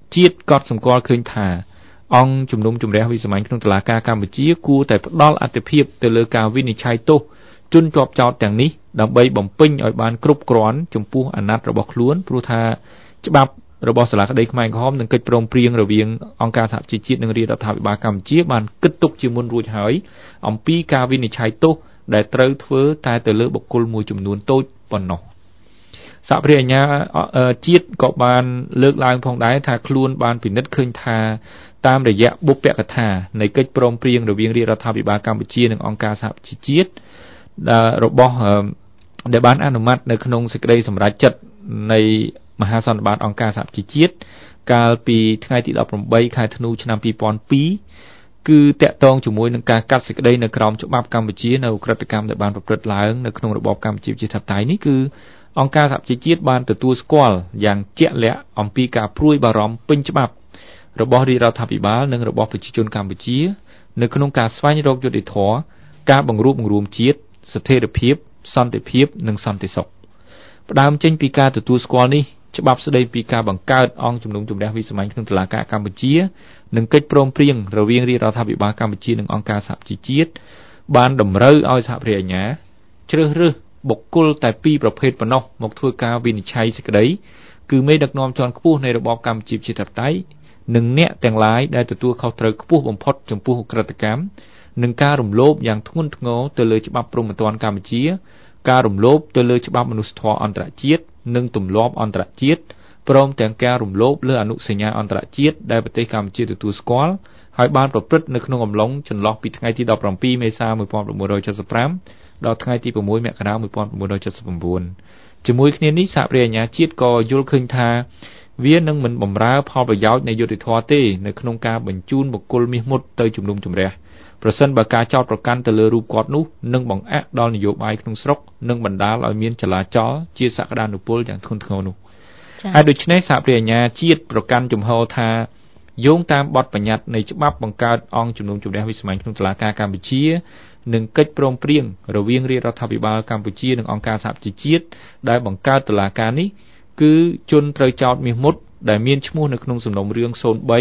ជាតិកត់សម្គាល់ឃើញថាអង្គជំនុំជម្រះវិសាមញ្ញក្នុងតុលាការកម្ពុជាគួរតែផ្ដល់អត្ថប្រយោជន៍ទៅលើការវិនិច្ឆ័យទោសជនជាប់ចោទទាំងនេះដើម្បីបំពេញឲ្យបានគ្រប់គ្រាន់ចំពោះអាណត្តិរបស់ខ្លួនព្រោះថាច្បាប់របស់សាលាក្តីខ្មែរក្រហមនិងកិច្ចព្រមព្រៀងរវាងអង្គការសហជីវជាតិនិងរាជរដ្ឋាភិបាលកម្ពុជាបានគិតទុកជាមុនរួចហើយអំពីការវិនិច្ឆ័យទោសដែលត្រូវធ្វើតែទៅលើបុគ្គលមួយចំនួនតូចប៉ុណ្ណោះសហព្រះអាជ្ញាជាតិក៏បានលើកឡើងផងដែរថាខ្លួនបានពិនិត្យឃើញថាតាមរយៈបុព្វកថានៃកិច្ចព្រមព្រៀងរវាងរាជរដ្ឋាភិបាលកម្ពុជានិងអង្គការសហជីវជាតិរបស់ដែលបានអនុម័តនៅក្នុងសេចក្តីសម្រេចចិត្តនៃមហាសន្និបាតអង្គការសហជីវជាតិកាលពីថ្ងៃទី18ខែធ្នូឆ្នាំ2002គឺតាក់ទងជាមួយនឹងការកាត់សេចក្តីនៅក្រោមច្បាប់កម្ពុជានៅក្រិតកម្មដែលបានប្រព្រឹត្តឡើងនៅក្នុងរបបកម្ពុជាប្រជាធិបតេយ្យនេះគឺអង្គការសហជីវជាតិបានទទួលស្គាល់យ៉ាងជាក់លាក់អំពីការព្រួយបារម្ភពេញច្បាប់របស់រាជរដ្ឋាភិបាលនិងរបស់ប្រជាជនកម្ពុជានៅក្នុងការស្វែងរកយុត្តិធម៌ការបង្រួបបង្រួមជាតិស្ថិរភាពសន្តិភាពនិងសន្តិសុខផ្ដើមចេញពីការទទួលស្គាល់នេះច្បាប់ស្ដីពីការបង្កើតអង្គជំនុំជម្រះវិសាមញ្ញក្នុងតុលាការកម្ពុជានិងកិច្ចព្រមព្រៀងរវាងរាជរដ្ឋាភិបាលកម្ពុជានិងអង្គការសហជីវជាតិបានតម្រូវឲ្យសហព្រះអាជ្ញាជ្រើសរើសបុគ្គលតែពីរប្រភេទប៉ុណ្ណោះមកធ្វើការវិនិច្ឆ័យសេចក្តីគឺមេដឹកនាំជាន់ខ្ពស់នៃរបបកម្ពុជាប្រជាធិបតេយ្យនិងអ្នកទាំងឡាយដែលទទួលខុសត្រូវខ្ពស់បំផុតចំពោះឧក្រិដ្ឋកម្មនិងការរំលោភយ៉ាងធ្ងន់ធ្ងរទៅលើច្បាប់ព្រហ្មទណ្ឌកម្ពុជាការរំលោភទៅលើច្បាប់មនុស្សធម៌អន្តរជាតិនិងទម្លាប់អន្តរជាតិព្រមទាំងការរំលោភលើអនុសញ្ញាអន្តរជាតិដែលប្រទេសកម្ពុជាទទួលស្គាល់ហើយបានប្រព្រឹត្តនៅក្នុងអំឡុងចន្លោះពីថ្ងៃទី17មេសា1975ដល់ថ្ងៃទី6មករា1979ជាមួយគ្នានេះសហព្រះអាជ្ញាជាតិក៏យល់ឃើញថាវានឹងមិនបម្រើផលប្រយោជន៍នៃយុត្តិធម៌ទេនៅក្នុងការបញ្ជូនបុគ្គលមាសមុតទៅជំនុំជម្រះប្រសិនបើការចោទប្រកាន់ទៅលើរូបគាត់នោះនឹងបង្អាក់ដល់នយោបាយក្នុងស្រុកនិងបណ្ដាលឲ្យមានចលាចលជាសក្តានុពលយ៉ាងធ្ងន់ធ្ងរនោះហើយដូច្នេះសហព្រះអាជ្ញាជាតិប្រកាន់ជំហរថាយោងតាមបទបញ្ញត្តិនៃច្បាប់បង្កើតអង្គជំនុំជម្រះវិសាមញ្ញក្នុងតុលាការកម្ពុជានិងកិច្ចព្រមព្រៀងរវាងរាជរដ្ឋាភិបាលកម្ពុជានិងអង្គការសហជីវជាតិដែលបង្កើតតុលាការនេះគឺជនត្រូវចោទមាសមុតដែលមានឈ្មោះនៅក្នុងសំណុំរឿង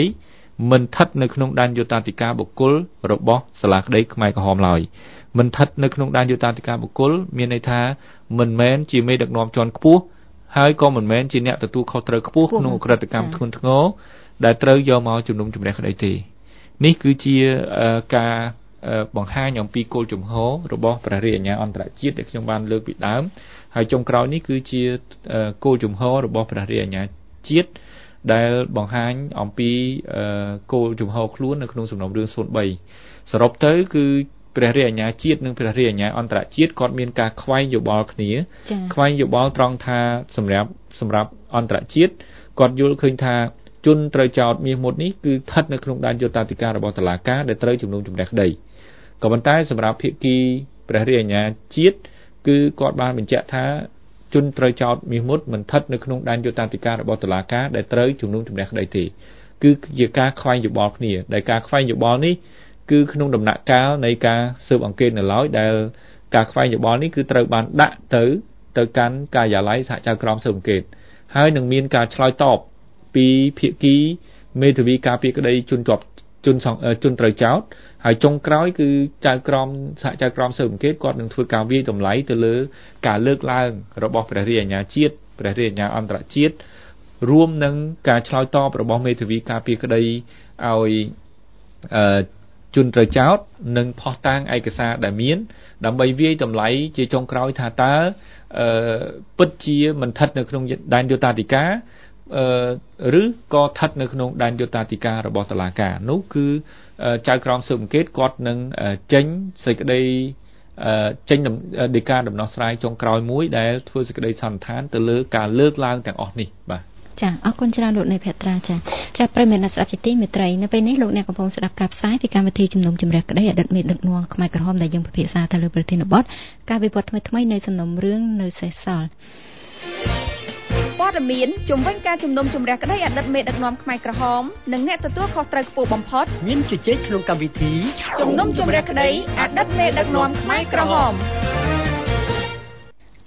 03មិនស្ថិតនៅក្នុងដែនយោតាធិការបុគ្គលរបស់សាលាក្តីខ្មែរក្រហមឡើយមិនស្ថិតនៅក្នុងដែនយោតាធិការបុគ្គលមានន័យថាមិនមែនជាមេដឹកនាំជាន់ខ្ពស់ហើយក៏មិនមែនជាអ្នកទទួលខុសត្រូវខ្ពស់ក្នុងឧក្រិដ្ឋកម្មធ្ងន់ធ្ងរដែលត្រូវយកមកជំនុំជម្រះក្តីទេនេះគឺជាការបង្ហាញអំពីគោលជំហររបស់ព្រះរាជអាជ្ញាអន្តរជាតិដែលខ្ញុំបានលើកពីដើមហើយចុងក្រោយនេះគឺជាគោលជំហររបស់ព្រះរាជអាជ្ញាជាតិដែលបង្ហាញអំពីគោលជំហរខ្លួននៅក្នុងសំណុំរឿង03សរុបទៅគឺព្រះរាជអាជ្ញាជាតិនិងព្រះរាជអាជ្ញាអន្តរជាតិគាត់មានការខ្វែងយោបល់គ្នាខ្វែងយោបល់ត្រង់ថាសម្រាប់អន្តរជាតិគាត់យល់ឃើញថាជនត្រូវចោទមាសមុតនេះគឺស្ថិតនៅក្នុងដែនយោតាធិការរបស់តុលាការដែលត្រូវជំនុំជម្រះក្តីក៏ប៉ុន្តែសម្រាប់ភាគីព្រះរាជអាជ្ញាជាតិគឺគាត់បានបញ្ជាក់ថាជនត្រូវចោទមាសមុតមិនស្ថិតនៅក្នុងដែនយោតាធិការរបស់តុលាការដែលត្រូវជំនុំជម្រះក្តីទេគឺជាការខ្វែងយោបល់គ្នាដែលការខ្វែងយោបល់នេះគឺក្នុងដំណាក់កាលនៃការស៊ើបអង្កេតនៅឡើយដែលការខ្វែងយោបល់នេះគឺត្រូវបានដាក់ទៅកាន់ការិយាល័យសហចៅក្រមស៊ើបអង្កេតហើយនឹងមានការឆ្លើយតបពីភាគីមេធាវីការពារក្តីជនត្រូវចោទហើយចុងក្រោយគឺសហចៅក្រមស៊ើបអង្កេតគាត់នឹងធ្វើការវាយតម្លៃទៅលើការលើកឡើងរបស់ព្រះរាជអាជ្ញាជាតិព្រះរាជអាជ្ញាអន្តរជាតិរួមនឹងការឆ្លើយតបរបស់មេធាវីការពារក្តីឲ្យជនត្រូវចោទនិងផុសតាងឯកសារដែលមានដើម្បីវាយតម្លៃជាចុងក្រោយថាតើពិតជាមិនស្ថិតនៅក្នុងដែនយោតាធិការឬក៏ស្ថិតនៅក្នុងដែនយោតាធិការរបស់តុលាការនោះគឺចៅក្រមស៊ើបអង្កេតគាត់នឹងចេញសេចក្តីចេញដីកាដំណោះស្រាយចុងក្រោយមួយដែលធ្វើសេចក្តីសន្និដ្ឋានទៅលើការលើកឡើងទាំងអស់នេះបាទចាអរគុណច្រើនលោកនាយភត្រាចាប្រិយមិត្តអ្នកស្ដាប់ជាទីមេត្រីនៅពេលនេះលោកអ្នកកំពុងស្ដាប់ការផ្សាយពីកម្មវិធីជំនុំជម្រះក្តីអតីតមេដឹកនាំខ្មែរក្រហមដែលយើងពិភាក្សាទៅលើប្រធានបទការវិវត្តថ្មីៗនៃសំណុំរឿងនៅសេសសល់ព័ត៌មានជំវិញការជំនុំជម្រះក្តីអតីតមេដឹកនាំខ្មែរក្រហមនិងអ្នកទទួលខុសត្រូវខ្ពស់បំផុតមានជជែកក្នុងកម្មវិធីជំនុំជម្រះក្តីអតីតមេដឹកនាំខ្មែរក្រហម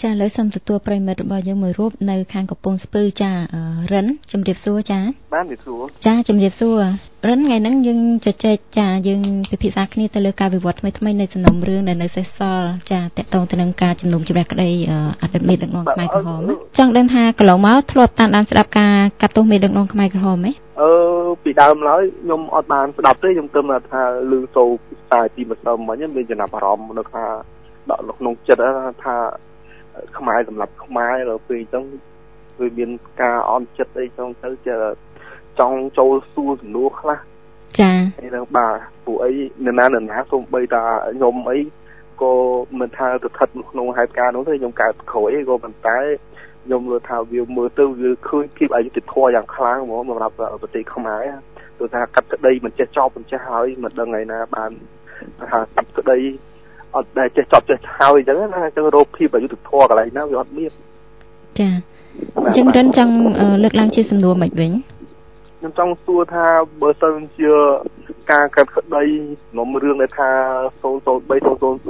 ចាឥឡូវសូមទទួលប្រិមិត្តរបស់យើងមួយរូបនៅខាងកំពង់ស្ពឺចារិនជំរាបសួរចាបានជំរាបសួរចាជំរាបសួររិនថ្ងៃហ្នឹងយើងជជែកចាយើងពិភាក្សាគ្នាទៅលើការវិវត្តថ្មីៗនៃសំណុំរឿងដែលនៅសេសសល់ចាតកតងទៅនឹងការជំនុំជម្រះក្តីអតីតមេដឹកនាំខ្មែរក្រហមចង់ដឹងថាកន្លងមកធ្លាប់តាមដានស្ដាប់ការកាត់ទោសមេដឹកនាំខ្មែរក្រហមទេពីដើមឡើយខ្ញុំអត់បានស្ដាប់ទេខ្ញុំគិតថាឮសូរពីស្ទាយពីម្សិលមិញមានចំណាប់អារម្មណ៍នៅថាដកក្នុងចិត្តថាខ្មែរសម្រាប់ខ្មែរដល់ពេលអញ្ចឹងវាមានការអន់ចិត្តអីចឹងទៅជាចង់ចូលសួរសំណួរខ្លះចាហើយនឹងបាទពួកអីនរណាសូម្បីតាខ្ញុំអីក៏មិនថាស្ថិតក្នុងហេតុការណ៍នោះទេខ្ញុំកើតក្រួយអីក៏ប៉ុន្តែខ្ញុំលើថាវាមើលទៅវាឃើញភាពអយុត្តិធម៌យ៉ាងខ្លាំងហ្មងសម្រាប់ប្រទេសខ្មែរព្រោះថាកាត់ក្តីមិនចេះចប់មិនចេះហើយមិនដឹងថ្ងៃណាបានថាកាត់ក្តីអត់ដែលចេះចប់ចេះហើយអញ្ចឹងណាអញ្ចឹងរោគភាពអយុត្តិធម៌កន្លែងណាវាអត់មានចាអញ្ចឹងរិនចង់លើកឡើងជាសំណួរមិនវិញខ្ញុំចង់សួរថាបើសិនជាការកាត់ក្តីក្នុងរឿងដែលថា003 002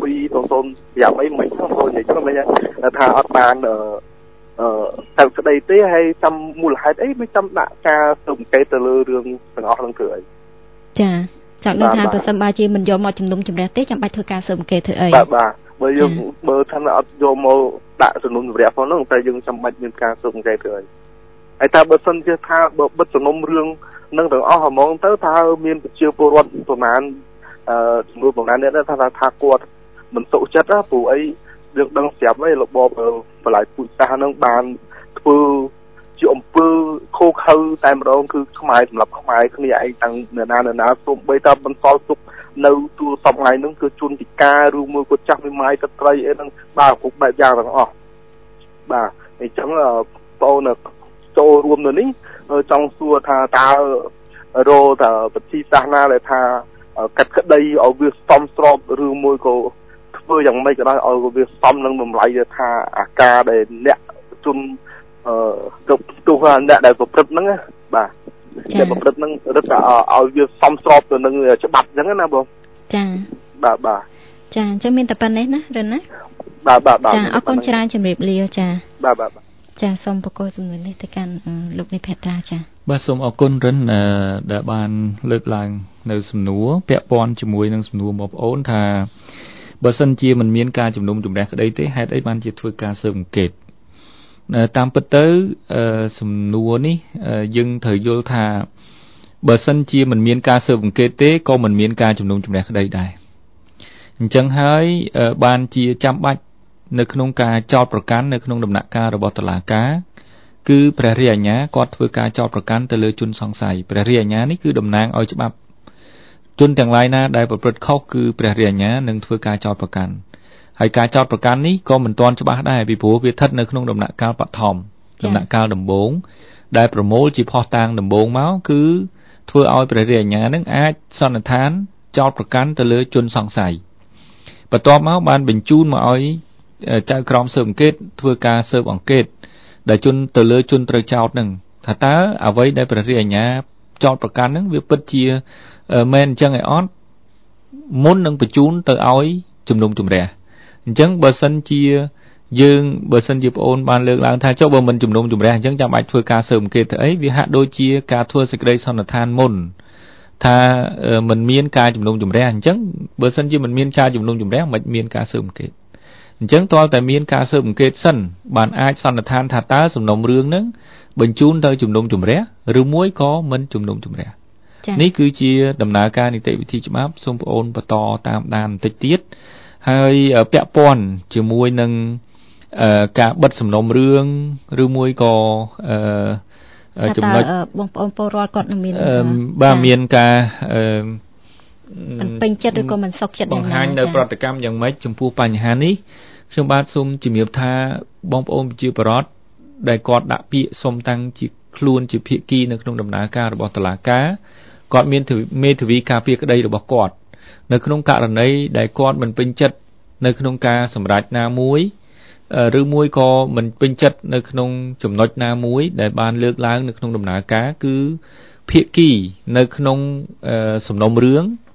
005អីមិនហ្នឹងចូលនិយាយទៅមិនថាអត់បានកាត់ក្តីទេហើយចាំមូលហេតុអីមិនចាំដាក់ការស៊ើបអង្កេតទៅលើរឿងទាំងអស់ហ្នឹងគឺអីចាចង់ដឹងថាប្រសិនបើជាមិនយកមកជំនុំជម្រះទេចាំបាច់ធ្វើការស៊ើបអង្កេតធ្វើអីបាទបើយើងបើថាអត់យកមកដាក់ជំនុំជម្រះផងហ្នឹងតែយើងចាំបាច់មានការស៊ើបអង្កេតធ្វើអីហើយតើបើសិនជាថាបើបិទសំណុំរឿងនឹងទាំងអស់ហ្មងទៅថាមានប្រជាពលរដ្ឋប្រមាណចំនួនប្រមាណនេះថាគាត់មិនសុខចិត្តព្រោះអីយើងដឹងស្រាប់ហើយរបបបន្លាយពូជសាសន៍នឹងបានធ្វើជាអំពើខូខើតែម្ដងគឺខ្មែរសម្រាប់ខ្មែរគ្នាឯងទាំងនរណាសូម្បីតែបន្សល់ទុកនៅទូរស័ព្ទថ្ងៃហ្នឹងគឺជនពិការឬមួយក៏ចាស់មីម៉ាយទឹកត្រីអីហ្នឹងបាទគ្រប់បែបយ៉ាងទាំងអស់បាទអញ្ចឹងបងចូលរួមនៅនេះចង់សួរថាតើរោតប្រតិសាសនាដែលថាកាត់ក្តីឲ្យវាសមស្របឬមួយក៏ធ្វើយ៉ាងម៉េចក៏ដោយឲ្យវាសមនឹងតម្លៃថាអាការដែលអ្នកជនទុកអ្នកដែលប្រព្រឹត្តហ្នឹងបាទអ្នកប្រព្រឹត្តហ្នឹងរឹតតែឲ្យវាសមស្របទៅនឹងច្បាប់អញ្ចឹងណាបងចាបាទចាអញ្ចឹងមានតែប៉ុណ្ណេះណារិនណាបាទចាអរគុណច្រើនជំរាបលាចាបាទចាសូមបកគោសំណួរនេះទៅកាន់លោកនេះភត្រាចាបាទសូមអរគុណរិនដែលបានលើកឡើងនៅសំណួរពាក់ព័ន្ធជាមួយនឹងសំណួរបងប្អូនថាបើសិនជាមិនមានការជំនុំជម្រះក្តីទេហេតុអីបានជាធ្វើការស៊ើបអង្កេតតាមពិតទៅសំណួរនេះយើងត្រូវយល់ថាបើសិនជាមិនមានការស៊ើបអង្កេតទេក៏មិនមានការជំនុំជម្រះក្តីដែរអញ្ចឹងហើយបានជាចាំបាច់នៅក្នុងការចោទប្រកាន់នៅក្នុងដំណាក់កាលរបស់តុលាការគឺព្រះរាជអាជ្ញាគាត់ធ្វើការចោទប្រកាន់ទៅលើជនសង្ស័យព្រះរាជអាជ្ញានេះគឺតំណាងឲ្យច្បាប់ជនទាំងឡាយណាដែលប្រព្រឹត្តខុសគឺព្រះរាជអាជ្ញានឹងធ្វើការចោទប្រកាន់ហើយការចោទប្រកាន់នេះក៏មិនទាន់ច្បាស់ដែរពីព្រោះវាស្ថិតនៅក្នុងដំណាក់កាលបឋមដំណាក់កាលដំបូងដែលប្រមូលជាភស្តុតាងដំបូងមកគឺធ្វើឲ្យព្រះរាជអាជ្ញានឹងអាចសន្និដ្ឋានចោទប្រកាន់ទៅលើជនសង្ស័យបន្ទាប់មកបានបញ្ជូនមកឲ្យចៅក្រមស៊ើបអង្កេតធ្វើការស៊ើបអង្កេតដែលទៅលើជនត្រូវចោទនឹងថាតើអ្វីដែលព្រះរាជអាជ្ញាចោទប្រកាន់នឹងវាពិតជាមែនអញ្ចឹងឯអត់មុននឹងបញ្ជូនទៅឲ្យជំនុំជម្រះអញ្ចឹងបើសិនជាប្អូនបានលើកឡើងថាចុះបើមិនជំនុំជម្រះអញ្ចឹងចាំបាច់ធ្វើការស៊ើបអង្កេតទៅអីវាហាក់ដូចជាការធ្វើសេចក្តីសន្និដ្ឋានមុនថាមិនមានការជំនុំជម្រះអញ្ចឹងបើសិនជាមិនមានការជំនុំជម្រះមិនមានការស៊ើបអង្កេតអញ្ចឹងទាល់តែមានការស៊ើបអង្កេតសិនបានអាចសន្និដ្ឋានថាតើសំណុំរឿងហ្នឹងបញ្ជូនទៅជំនុំជម្រះឬមួយក៏មិនជំនុំជម្រះនេះគឺជាដំណើរការនីតិវិធីច្បាប់សូមបងប្អូនបន្តតាមដានបន្តិចទៀតហើយពាក់ព័ន្ធជាមួយនឹងការបិទសំណុំរឿងឬមួយក៏ចំណុចបងប្អូនពលរដ្ឋគាត់នឹងមានបាទមានការមិនពេញចិត្តឬក៏មិនសុខចិត្តបង្ហាញនៅប្រតិកម្មយ៉ាងម៉េចចំពោះបញ្ហានេះខ្ញុំបាទសូមជំរាបថាបងប្អូនប្រជាពលរដ្ឋដែលគាត់ដាក់ពាក្យសុំតាំងជាខ្លួនជាភាគីនៅក្នុងដំណើរការរបស់តុលាការគាត់មានមេធាវីការពារក្តីរបស់គាត់នៅក្នុងករណីដែលគាត់មិនពេញចិត្តនៅក្នុងការសម្រេចណាមួយឬមួយក៏មិនពេញចិត្តនៅក្នុងចំណុចណាមួយដែលបានលើកឡើងនៅក្នុងដំណើរការគឺភាគីនៅក្នុងសំណុំរឿង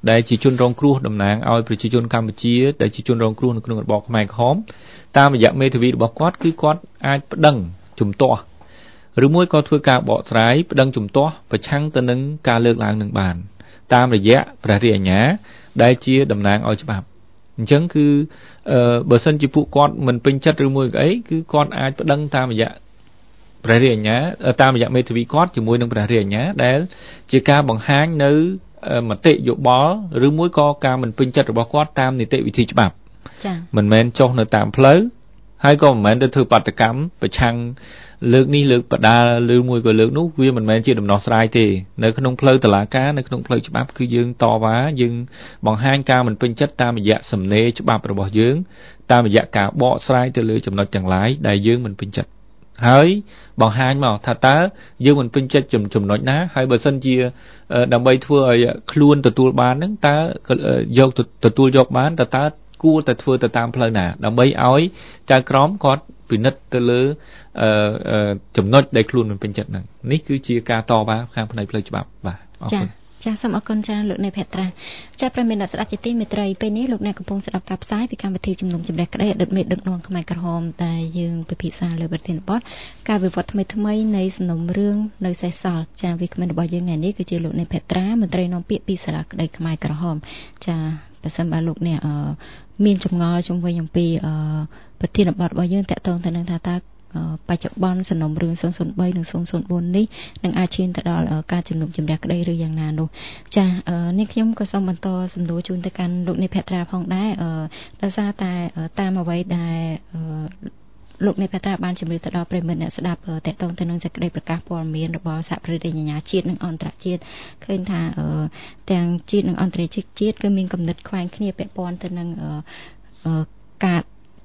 ដែលជាជនរងគ្រោះតំណាងឲ្យប្រជាជនកម្ពុជាដែលជាជនរងគ្រោះនៅក្នុងរបបខ្មែរក្រហមតាមរយៈមេធាវីរបស់គាត់គឺគាត់អាចប្តឹងជំទាស់ឬមួយក៏ធ្វើការបកស្រាយប្តឹងជំទាស់ប្រឆាំងទៅនឹងការលើកឡើងនឹងបានតាមរយៈព្រះរាជអាជ្ញាដែលជាតំណាងឲ្យច្បាប់អញ្ចឹងគឺបើសិនជាពួកគាត់មិនពេញចិត្តឬមួយក៏អីគឺគាត់អាចប្តឹងតាមរយៈព្រះរាជអាជ្ញាតាមរយៈមេធាវីគាត់ជាមួយនឹងព្រះរាជអាជ្ញាដែលជាការបង្ហាញនៅមតិយោបល់ឬមួយក៏ការមិនពេញចិត្តរបស់គាត់តាមនីតិវិធីច្បាប់ចា៎មិនមែនចុះនៅតាមផ្លូវហើយក៏មិនមែនទៅធ្វើបាតកម្មប្រឆាំងលើកនេះលើកបដាឬមួយក៏លើកនោះវាមិនមែនជាដំណោះស្រាយទេនៅក្នុងផ្លូវតុលាការនៅក្នុងផ្លូវច្បាប់គឺយើងតវ៉ាយើងបង្ហាញការមិនពេញចិត្តតាមរយៈសំណេរច្បាប់របស់យើងតាមរយៈការបកស្រាយទៅលើចំណុចទាំងឡាយដែលយើងមិនពេញចិត្តហើយបង្ហាញមកថាតើយើងមិនពេញចិត្តចំណុចណាហើយបើសិនជាដើម្បីធ្វើឲ្យខ្លួនទទួលបានហ្នឹងតើយកទទួលយកបានតើគួរតែធ្វើទៅតាមផ្លូវណាដើម្បីឲ្យចៅក្រមគាត់ពិនិត្យទៅលើចំណុចដែលខ្លួនមិនពេញចិត្តហ្នឹងនេះគឺជាការតវ៉ាខាងផ្នែកផ្លូវច្បាប់បាទអរគុណចាសសូមអរគុណច្រើនលោកអ្នកភត្រាចាសប្រិយមិត្តអ្នកស្ដាប់ជាទីមេត្រីពេលនេះលោកអ្នកកំពុងស្ដាប់ការផ្សាយពីកម្មវិធីជំនុំជម្រះក្តីអតីតមេដឹកនាំខ្មែរក្រហមតែយើងពិភាក្សាលើប្រធានបទការវិវត្តថ្មីនៃសំណុំរឿងនៅសេសសល់ចាសវាគ្មិនរបស់យើងថ្ងៃនេះគឺជាលោកអ្នកភត្រាមន្ត្រីនាំពាក្យពីសាលាក្តីខ្មែរក្រហមចាសបើសិនបើលោកអ្នកមានចម្ងល់ជុំវិញអំពីប្រធានបទរបស់យើងតកតងទៅនឹងថាតើបច្ចុប្បន្នសំណុំរឿង003និង004នេះនឹងអាចឈានទៅដល់ការជំនុំជម្រះក្តីឬយ៉ាងណានោះចា៎នេះខ្ញុំក៏សូមបន្តសំណួរជូនទៅកាន់លោកអ្នកភត្រាផងដែរដោយសារតែតាមអ្វីដែលលោកអ្នកភត្រាបានជំរាបទៅដល់ប្រិយមិត្តអ្នកស្ដាប់តកតងទៅនឹងសេចក្តីប្រកាសព័ត៌មានរបស់សហប្រតិបត្តិការជាតិនិងអន្តរជាតិឃើញថាទាំងជាតិនិងអន្តរជាតិគឺមានគំនិតខ្វែងគ្នាពាក់ព័ន្ធទៅនឹងការ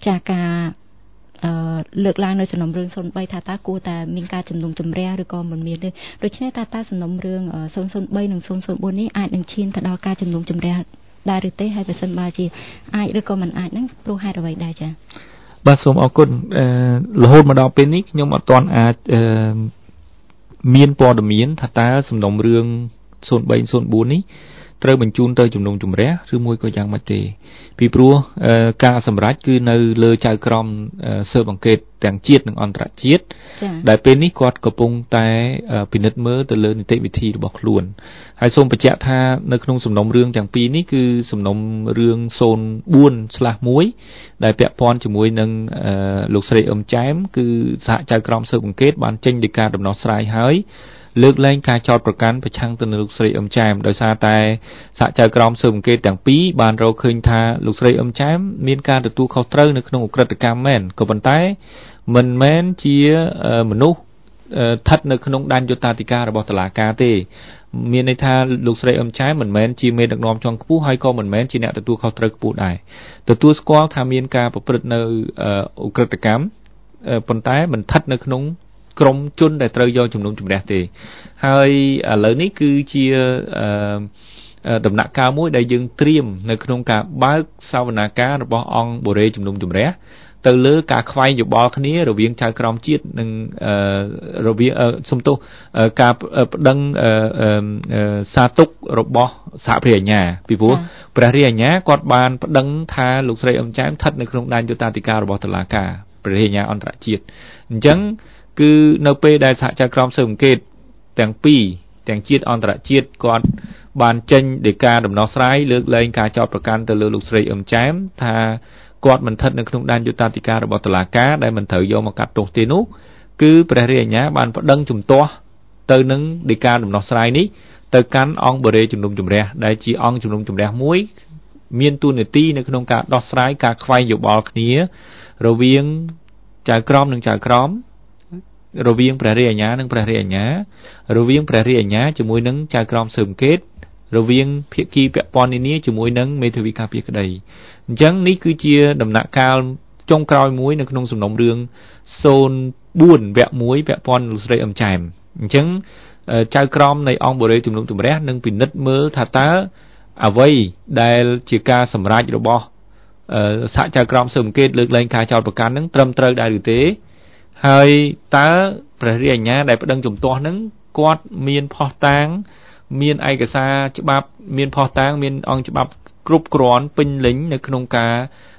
លើកឡើងនៅសំណុំរឿង03ថាតើគួរតែមានការជំនុំជម្រះឬក៏មិនមានទេដូច្នេះតើសំណុំរឿង003និង004នេះអាចនឹងឈានទៅដល់ការជំនុំជម្រះដែរឬទេហើយបើសិនបើជាអាចឬក៏មិនអាចហ្នឹងព្រោះហេតុអ្វីដែរចា៎បាទសូមអរគុណរហូតមកដល់ពេលនេះខ្ញុំអត់ទាន់អាចមានព័ត៌មានថាតើសំណុំរឿង03 04នេះត្រូវបញ្ជូនទៅជំនុំជម្រះឬមួយក៏យ៉ាងម៉េចទេពីព្រោះការសម្រេចគឺនៅលើចៅក្រមស៊ើបអង្កេតទាំងជាតិនិងអន្តរជាតិដែលពេលនេះគាត់កំពុងតែពិនិត្យមើលទៅលើនីតិវិធីរបស់ខ្លួនហើយសូមបញ្ជាក់ថានៅក្នុងសំណុំរឿងទាំងពីរនេះគឺសំណុំរឿង04/1ដែលពាក់ព័ន្ធជាមួយនឹងលោកស្រីអឹមចែមគឺសហចៅក្រមស៊ើបអង្កេតបានចេញដីកាដំណោះស្រាយហើយលើកលែងការចោទប្រកាន់ប្រឆាំងទៅនឹងលោកស្រីអឹមចែមដោយសារតែសហចៅក្រមស៊ើបអង្កេតទាំងពីរបានរកឃើញថាលោកស្រីអឹមចែមមានការទទួលខុសត្រូវនៅក្នុងអក្រិតកម្មមែនក៏ប៉ុន្តែមិនមែនជាមនុស្សស្ថិតនៅក្នុងដែនយុត្តាធិការរបស់តុលាការទេមានន័យថាលោកស្រីអឹមចែមមិនមែនជាមេដឹកនាំជាន់ខ្ពស់ហើយក៏មិនមែនជាអ្នកទទួលខុសត្រូវខ្ពស់ដែរទទួលស្គាល់ថាមានការប្រព្រឹត្តនៅអក្រិតកម្មប៉ុន្តែមិនស្ថិតនៅក្នុងក្រុមជនដែលត្រូវយកជំនុំជម្រះទេហើយឥឡូវនេះគឺជាដំណាក់កាលមួយដែលយើងត្រៀមនៅក្នុងការបើកសវនាការរបស់អង្គបូរេជំនុំជម្រះទៅលើការខ្វែងយោបល់គ្នារវាងចៅក្រមជាតិនិងរវាងសំទោសការប្តឹងសារទុករបស់សហព្រះអាជ្ញាពីព្រោះព្រះរាជអាជ្ញាគាត់បានប្តឹងថាលោកស្រីអឹមចែមស្ថិតនៅក្នុងដែនយុត្តាធិការរបស់តុលាការព្រះរាជអាជ្ញាអន្តរជាតិអញ្ចឹងគឺនៅពេលដែលសហចៅក្រមស៊ើបអង្កេតទាំងពីរទាំងជាតិអន្តរជាតិគាត់បានចេញដីកាដំណោះស្រាយលើកលែងការចោទប្រកាន់ទៅលើលោកស្រីអឹមចែមថាគាត់មិនស្ថិតនៅក្នុងដែនយុត្តាធិការរបស់តុលាការដែលមិនត្រូវយកមកកាត់ទោសទេនោះគឺព្រះរាជអាជ្ញាបានប្តឹងជំទាស់ទៅនឹងដីកាដំណោះស្រាយនេះទៅកាន់អង្គបូរេជំនុំជម្រះដែលជាអង្គជំនុំជម្រះមួយមានតួនាទីនៅក្នុងការដោះស្រាយការខ្វែងយោបល់គ្នារវាងចៅក្រមនិងចៅក្រមរវាងព្រះរាជអាជ្ញានិងព្រះរាជអាជ្ញារវាងព្រះរាជអាជ្ញាជាមួយនឹងចៅក្រមស៊ើបអង្កេតរវាងភាគីពាក់ព័ន្ធនានាជាមួយនឹងមេធាវីការពារក្តីអញ្ចឹងនេះគឺជាដំណាក់កាលចុងក្រោយមួយនៅក្នុងសំណុំរឿង04/1ពាក់ព័ន្ធលោកស្រីអឹមចែមអញ្ចឹងចៅក្រមនៃអង្គបូរេជំនុំជម្រះនឹងពិនិត្យមើលថាតើអ្វីដែលជាការសម្រេចរបស់សហចៅក្រមស៊ើបអង្កេតលើកលែងការចោទប្រកាន់នឹងត្រឹមត្រូវដែរឬទេហើយតើព្រះរាជអាជ្ញាដែលប្តឹងជំទាស់នឹងគាត់មានភស្តុតាងមានឯកសារច្បាប់មានផុសតាងមានអង្គច្បាប់គ្រប់គ្រាន់ពេញលេញនៅក្នុងការ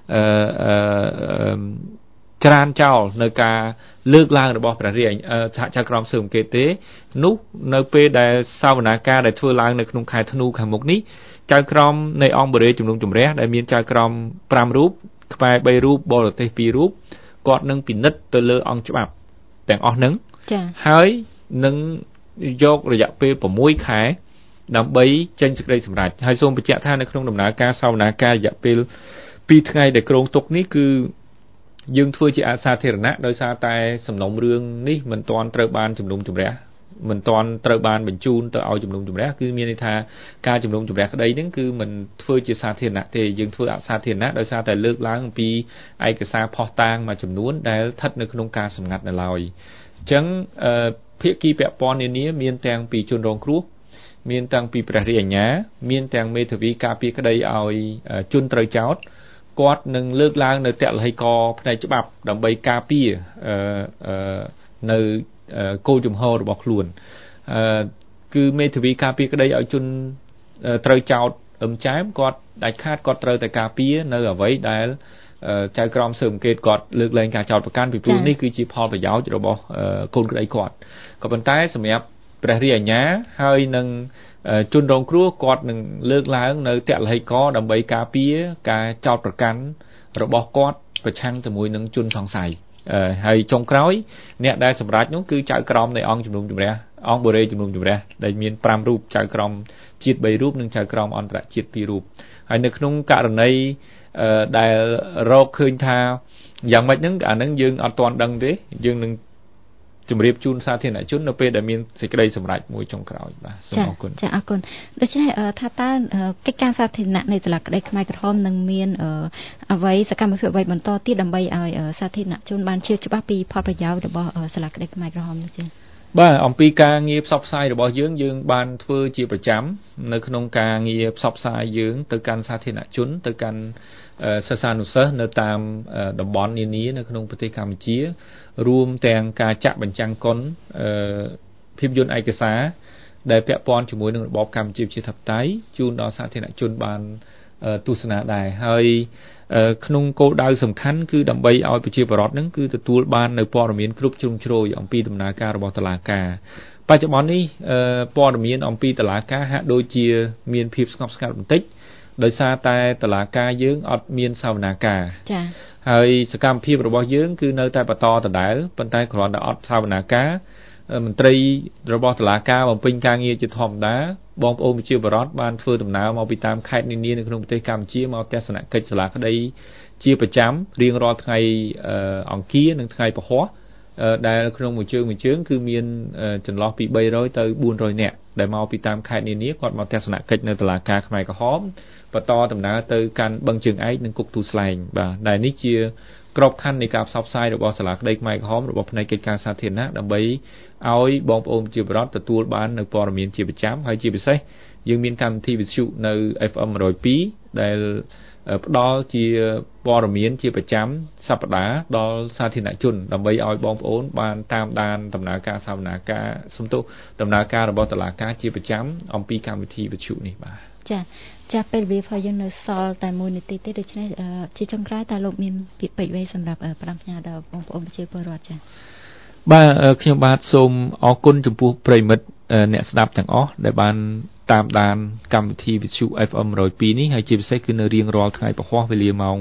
ច្រានចោលនៅការលើកឡើងរបស់ព្រះរាជសហចក្រមស៊ើបអង្កេតទេនោះនៅពេលដែលសវនាការដែលធ្វើឡើងនៅក្នុងខែធ្នូខាងមុខនេះចៅក្រមនៃអង្គបរិយាជំនុំជម្រះដែលមានចៅក្រម5រូបខ្មែរ3រូបបរទេស2រូបគាត់នឹងពិនិត្យទៅលើអង្គច្បាប់ទាំងអស់ហ្នឹងហើយនឹងយករយៈពេល6ខែដើម្បីចេញសេចក្តីសម្រេចហើយសូមបញ្ជាក់ថានៅក្នុងដំណើរការសវនាការរយៈពេល2ថ្ងៃដែលគ្រោងទុកនេះគឺយើងធ្វើជាអសាធារណៈដោយសារតែសំណុំរឿងនេះមិនទាន់ត្រូវបានជំនុំជម្រះមិនទាន់ត្រូវបានបញ្ជូនទៅឲ្យជំនុំជម្រះគឺមានន័យថាការជំនុំជម្រះក្តីហ្នឹងគឺមិនធ្វើជាសាធារណៈទេយើងធ្វើអសាធារណៈដោយសារតែលើកឡើងអំពីឯកសារផុសតាងមួយចំនួនដែលស្ថិតនៅក្នុងការសម្ងាត់នៅឡើយអញ្ចឹងភាគីពាក់ព័ន្ធនានាមានទាំងពីជនរងគ្រោះមានទាំងពីព្រះរាជអាជ្ញាមានទាំងមេធាវីការពារក្តីឲ្យជនត្រូវចោទគាត់នឹងលើកឡើងនៅតលហិកផ្នែកច្បាប់ដើម្បីការពារនៅគោលជំហររបស់ខ្លួនគឺមេធាវីការពារក្តីឲ្យជនត្រូវចោទចាមគាត់ដាច់ខាតគាត់ត្រូវតែការពារនៅអ្វីដែលចៅក្រមស៊ើបអង្កេតគាត់លើកលែងការចោទប្រកាន់ពីព្រោះនេះគឺជាផលប្រយោជន៍របស់កូនក្តីគាត់ក៏ប៉ុន្តែសម្រាប់ព្រះរាជអាជ្ញាហើយនឹងជនរងគ្រោះគាត់នឹងលើកឡើងនៅតលហិកដើម្បីការពារការចោទប្រកាន់របស់គាត់ប្រឆាំងជាមួយនឹងជនសង្ស័យហើយចុងក្រោយអ្នកដែលសម្រេចនោះគឺចៅក្រមនៃអង្គជំនុំជម្រះអង្គបរិយាជំនុំជម្រះដែលមាន5រូបចៅក្រមជាតិ3រូបនិងចៅក្រមអន្តរជាតិ2រូបហើយនៅក្នុងករណីដែលរកឃើញថាយ៉ាងម៉េចហ្នឹងអាហ្នឹងយើងអត់ទាន់ដឹងទេយើងនឹងជម្រាបជូនសាធារណជននៅពេលដែលមានសេចក្តីសម្រេចមួយចុងក្រោយបាទសូមអរគុណចាអរគុណដូច្នេះថាតើកិច្ចការសាធារណៈនៃសាលាក្តីខ្មែរក្រហមនឹងមានអ្វីសកម្មភាពអ្វីបន្តទៀតដើម្បីឲ្យសាធារណជនបានជឿច្បាស់ពីផលប្រយោជន៍របស់សាលាក្តីខ្មែរក្រហមនេះចាបាទអំពីការងារផ្សព្វផ្សាយរបស់យើងបានធ្វើជាប្រចាំនៅក្នុងការងារផ្សព្វផ្សាយយើងទៅកាន់សាធារណជនទៅកាន់សិស្សានុសិស្សនៅតាមតំបន់នានានៅក្នុងប្រទេសកម្ពុជារួមទាំងការចាក់បញ្ចាំងកុនភាពយន្តឯកសារដែលពាក់ព័ន្ធជាមួយនឹងរបបកម្ពុជាប្រជាធិបតេយ្យជូនដល់សាធារណជនបានទស្សនាដែរហើយក្នុងគោលដៅសំខាន់គឺដើម្បីឲ្យប្រជាពលរដ្ឋនឹងគឺទទួលបាននៅព័ត៌មានគ្រប់ជ្រុងជ្រោយអំពីដំណើរការរបស់តុលាការបច្ចុប្បន្ននេះព័ត៌មានអំពីតុលាការហាក់ដូចជាមានភាពស្ងប់ស្ងាត់បន្តិចដោយសារតែតុលាការយើងអត់មានសវនាការចា៎ហើយសកម្មភាពរបស់យើងគឺនៅតែបន្តដដែលប៉ុន្តែគ្រាន់តែអត់សវនាការមន្ត្រីរបស់តុលាការបំពេញការងារជាធម្មតាបងប្អូនប្រជាពលរដ្ឋបានធ្វើដំណើរមកពីតាមខេត្តនានានៅក្នុងប្រទេសកម្ពុជាមកទស្សនកិច្ចសាលាក្តីជាប្រចាំរៀងរាល់ថ្ងៃអង្គារនិងថ្ងៃពហុដែលក្នុងមួយជើងគឺមានចន្លោះពី300ទៅ400នាក់ដែលមកពីតាមខេត្តនានាគាត់មកទស្សនកិច្ចនៅតុលាការខ្មែរក្រហមបន្តដំណើរទៅកាន់បឹងជើងឯកនិងគុកទូស្លែងបាទដែលនេះជាក្របខ័ណ្ឌនៃការផ្សព្វផ្សាយរបស់សាលាក្តីខ្មែរក្រហមរបស់ផ្នែកកិច្ចការសាធារណៈដើម្បីឲ្យបងប្អូនប្រជាពលរដ្ឋទទួលបាននៅព័ត៌មានជាប្រចាំហើយជាពិសេសយើងមានកម្មវិធីវិទ្យុនៅ FM 102ដែលផ្ដល់ជាព័ត៌មានជាប្រចាំសប្តាហ៍ដល់សាធារណជនដើម្បីឲ្យបងប្អូនបានតាមដានដំណើរការសវនាការដំណើរការរបស់តុលាការជាប្រចាំអំពីកម្មវិធីវិទ្យុនេះបាទចាពេលវេលារបស់យើងនៅសល់តែ1នាទីទេដូច្នេះជាចុងក្រោយតើលោកមានពាក្យពេចន៍អ្វីសម្រាប់ផ្ដាំផ្ញើដល់បងប្អូនប្រជាពលរដ្ឋចាបាទខ្ញុំបាទសូមអរគុណចំពោះប្រិមិត្តអ្នកស្ដាប់ទាំងអស់ដែលបានតាមដានកម្មវិធីវិទ្យុ FM 102នេះហើយជាពិសេសគឺនៅរៀងរាល់ថ្ងៃពហុវេលាម៉ោង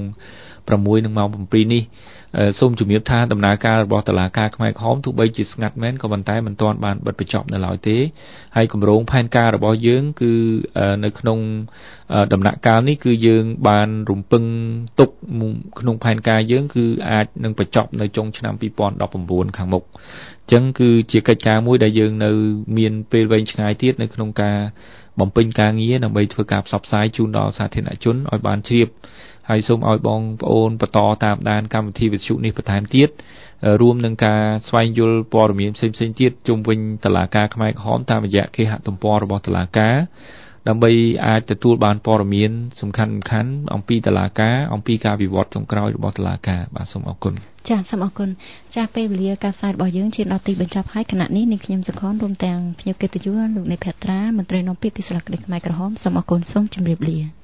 6និងម៉ោង7នេះសូមជម្រាបថាដំណើរការរបស់តុលាការខ្មែរក្រហមទោះបីជាស្ងាត់មែនក៏ប៉ុន្តែមិនទាន់បានបិទបញ្ចប់នៅឡើយទេហើយគម្រោងផែនការរបស់យើងគឺនៅក្នុងដំណាក់កាលនេះគឺយើងបានរំពឹងទុកក្នុងផែនការយើងគឺអាចនឹងបញ្ចប់នៅចុងឆ្នាំ2019ខាងមុខអញ្ចឹងគឺជាកិច្ចការមួយដែលយើងនៅមានពេលវែងឆ្ងាយទៀតនៅក្នុងការបំពេញការងារដើម្បីធ្វើការផ្សព្វផ្សាយជូនដល់សាធារណជនឲ្យបានជ្រាបហើយសូមឲ្យបងប្អូនបន្តតាមដានកម្មវិធីវិទ្យុនេះបន្ថែមទៀតរួមនឹងការស្វែងយល់ព័ត៌មានផ្សេងៗទៀតជុំវិញតុលាការខ្មែរក្រហមតាមរយៈគេហទំព័ររបស់តុលាការដើម្បីអាចទទួលបានព័ត៌មានសំខាន់អំពីតុលាការអំពីការវិវត្តចុងក្រោយរបស់តុលាការបាទសូមអរគុណចាសសូមអរគុណចាសពេលវេលាការផ្សាយរបស់យើងជាដល់ទីបញ្ចប់ហើយគណៈនេះនាងខ្ញុំសុខនរួមទាំងភ្ញៀវកិត្តិយសលោកនៃភត្រាមន្ត្រីនាំពាក្យពីសាលាក្តីខ្មែរក្រហមសូមអរគុណសូមជម្រាបលា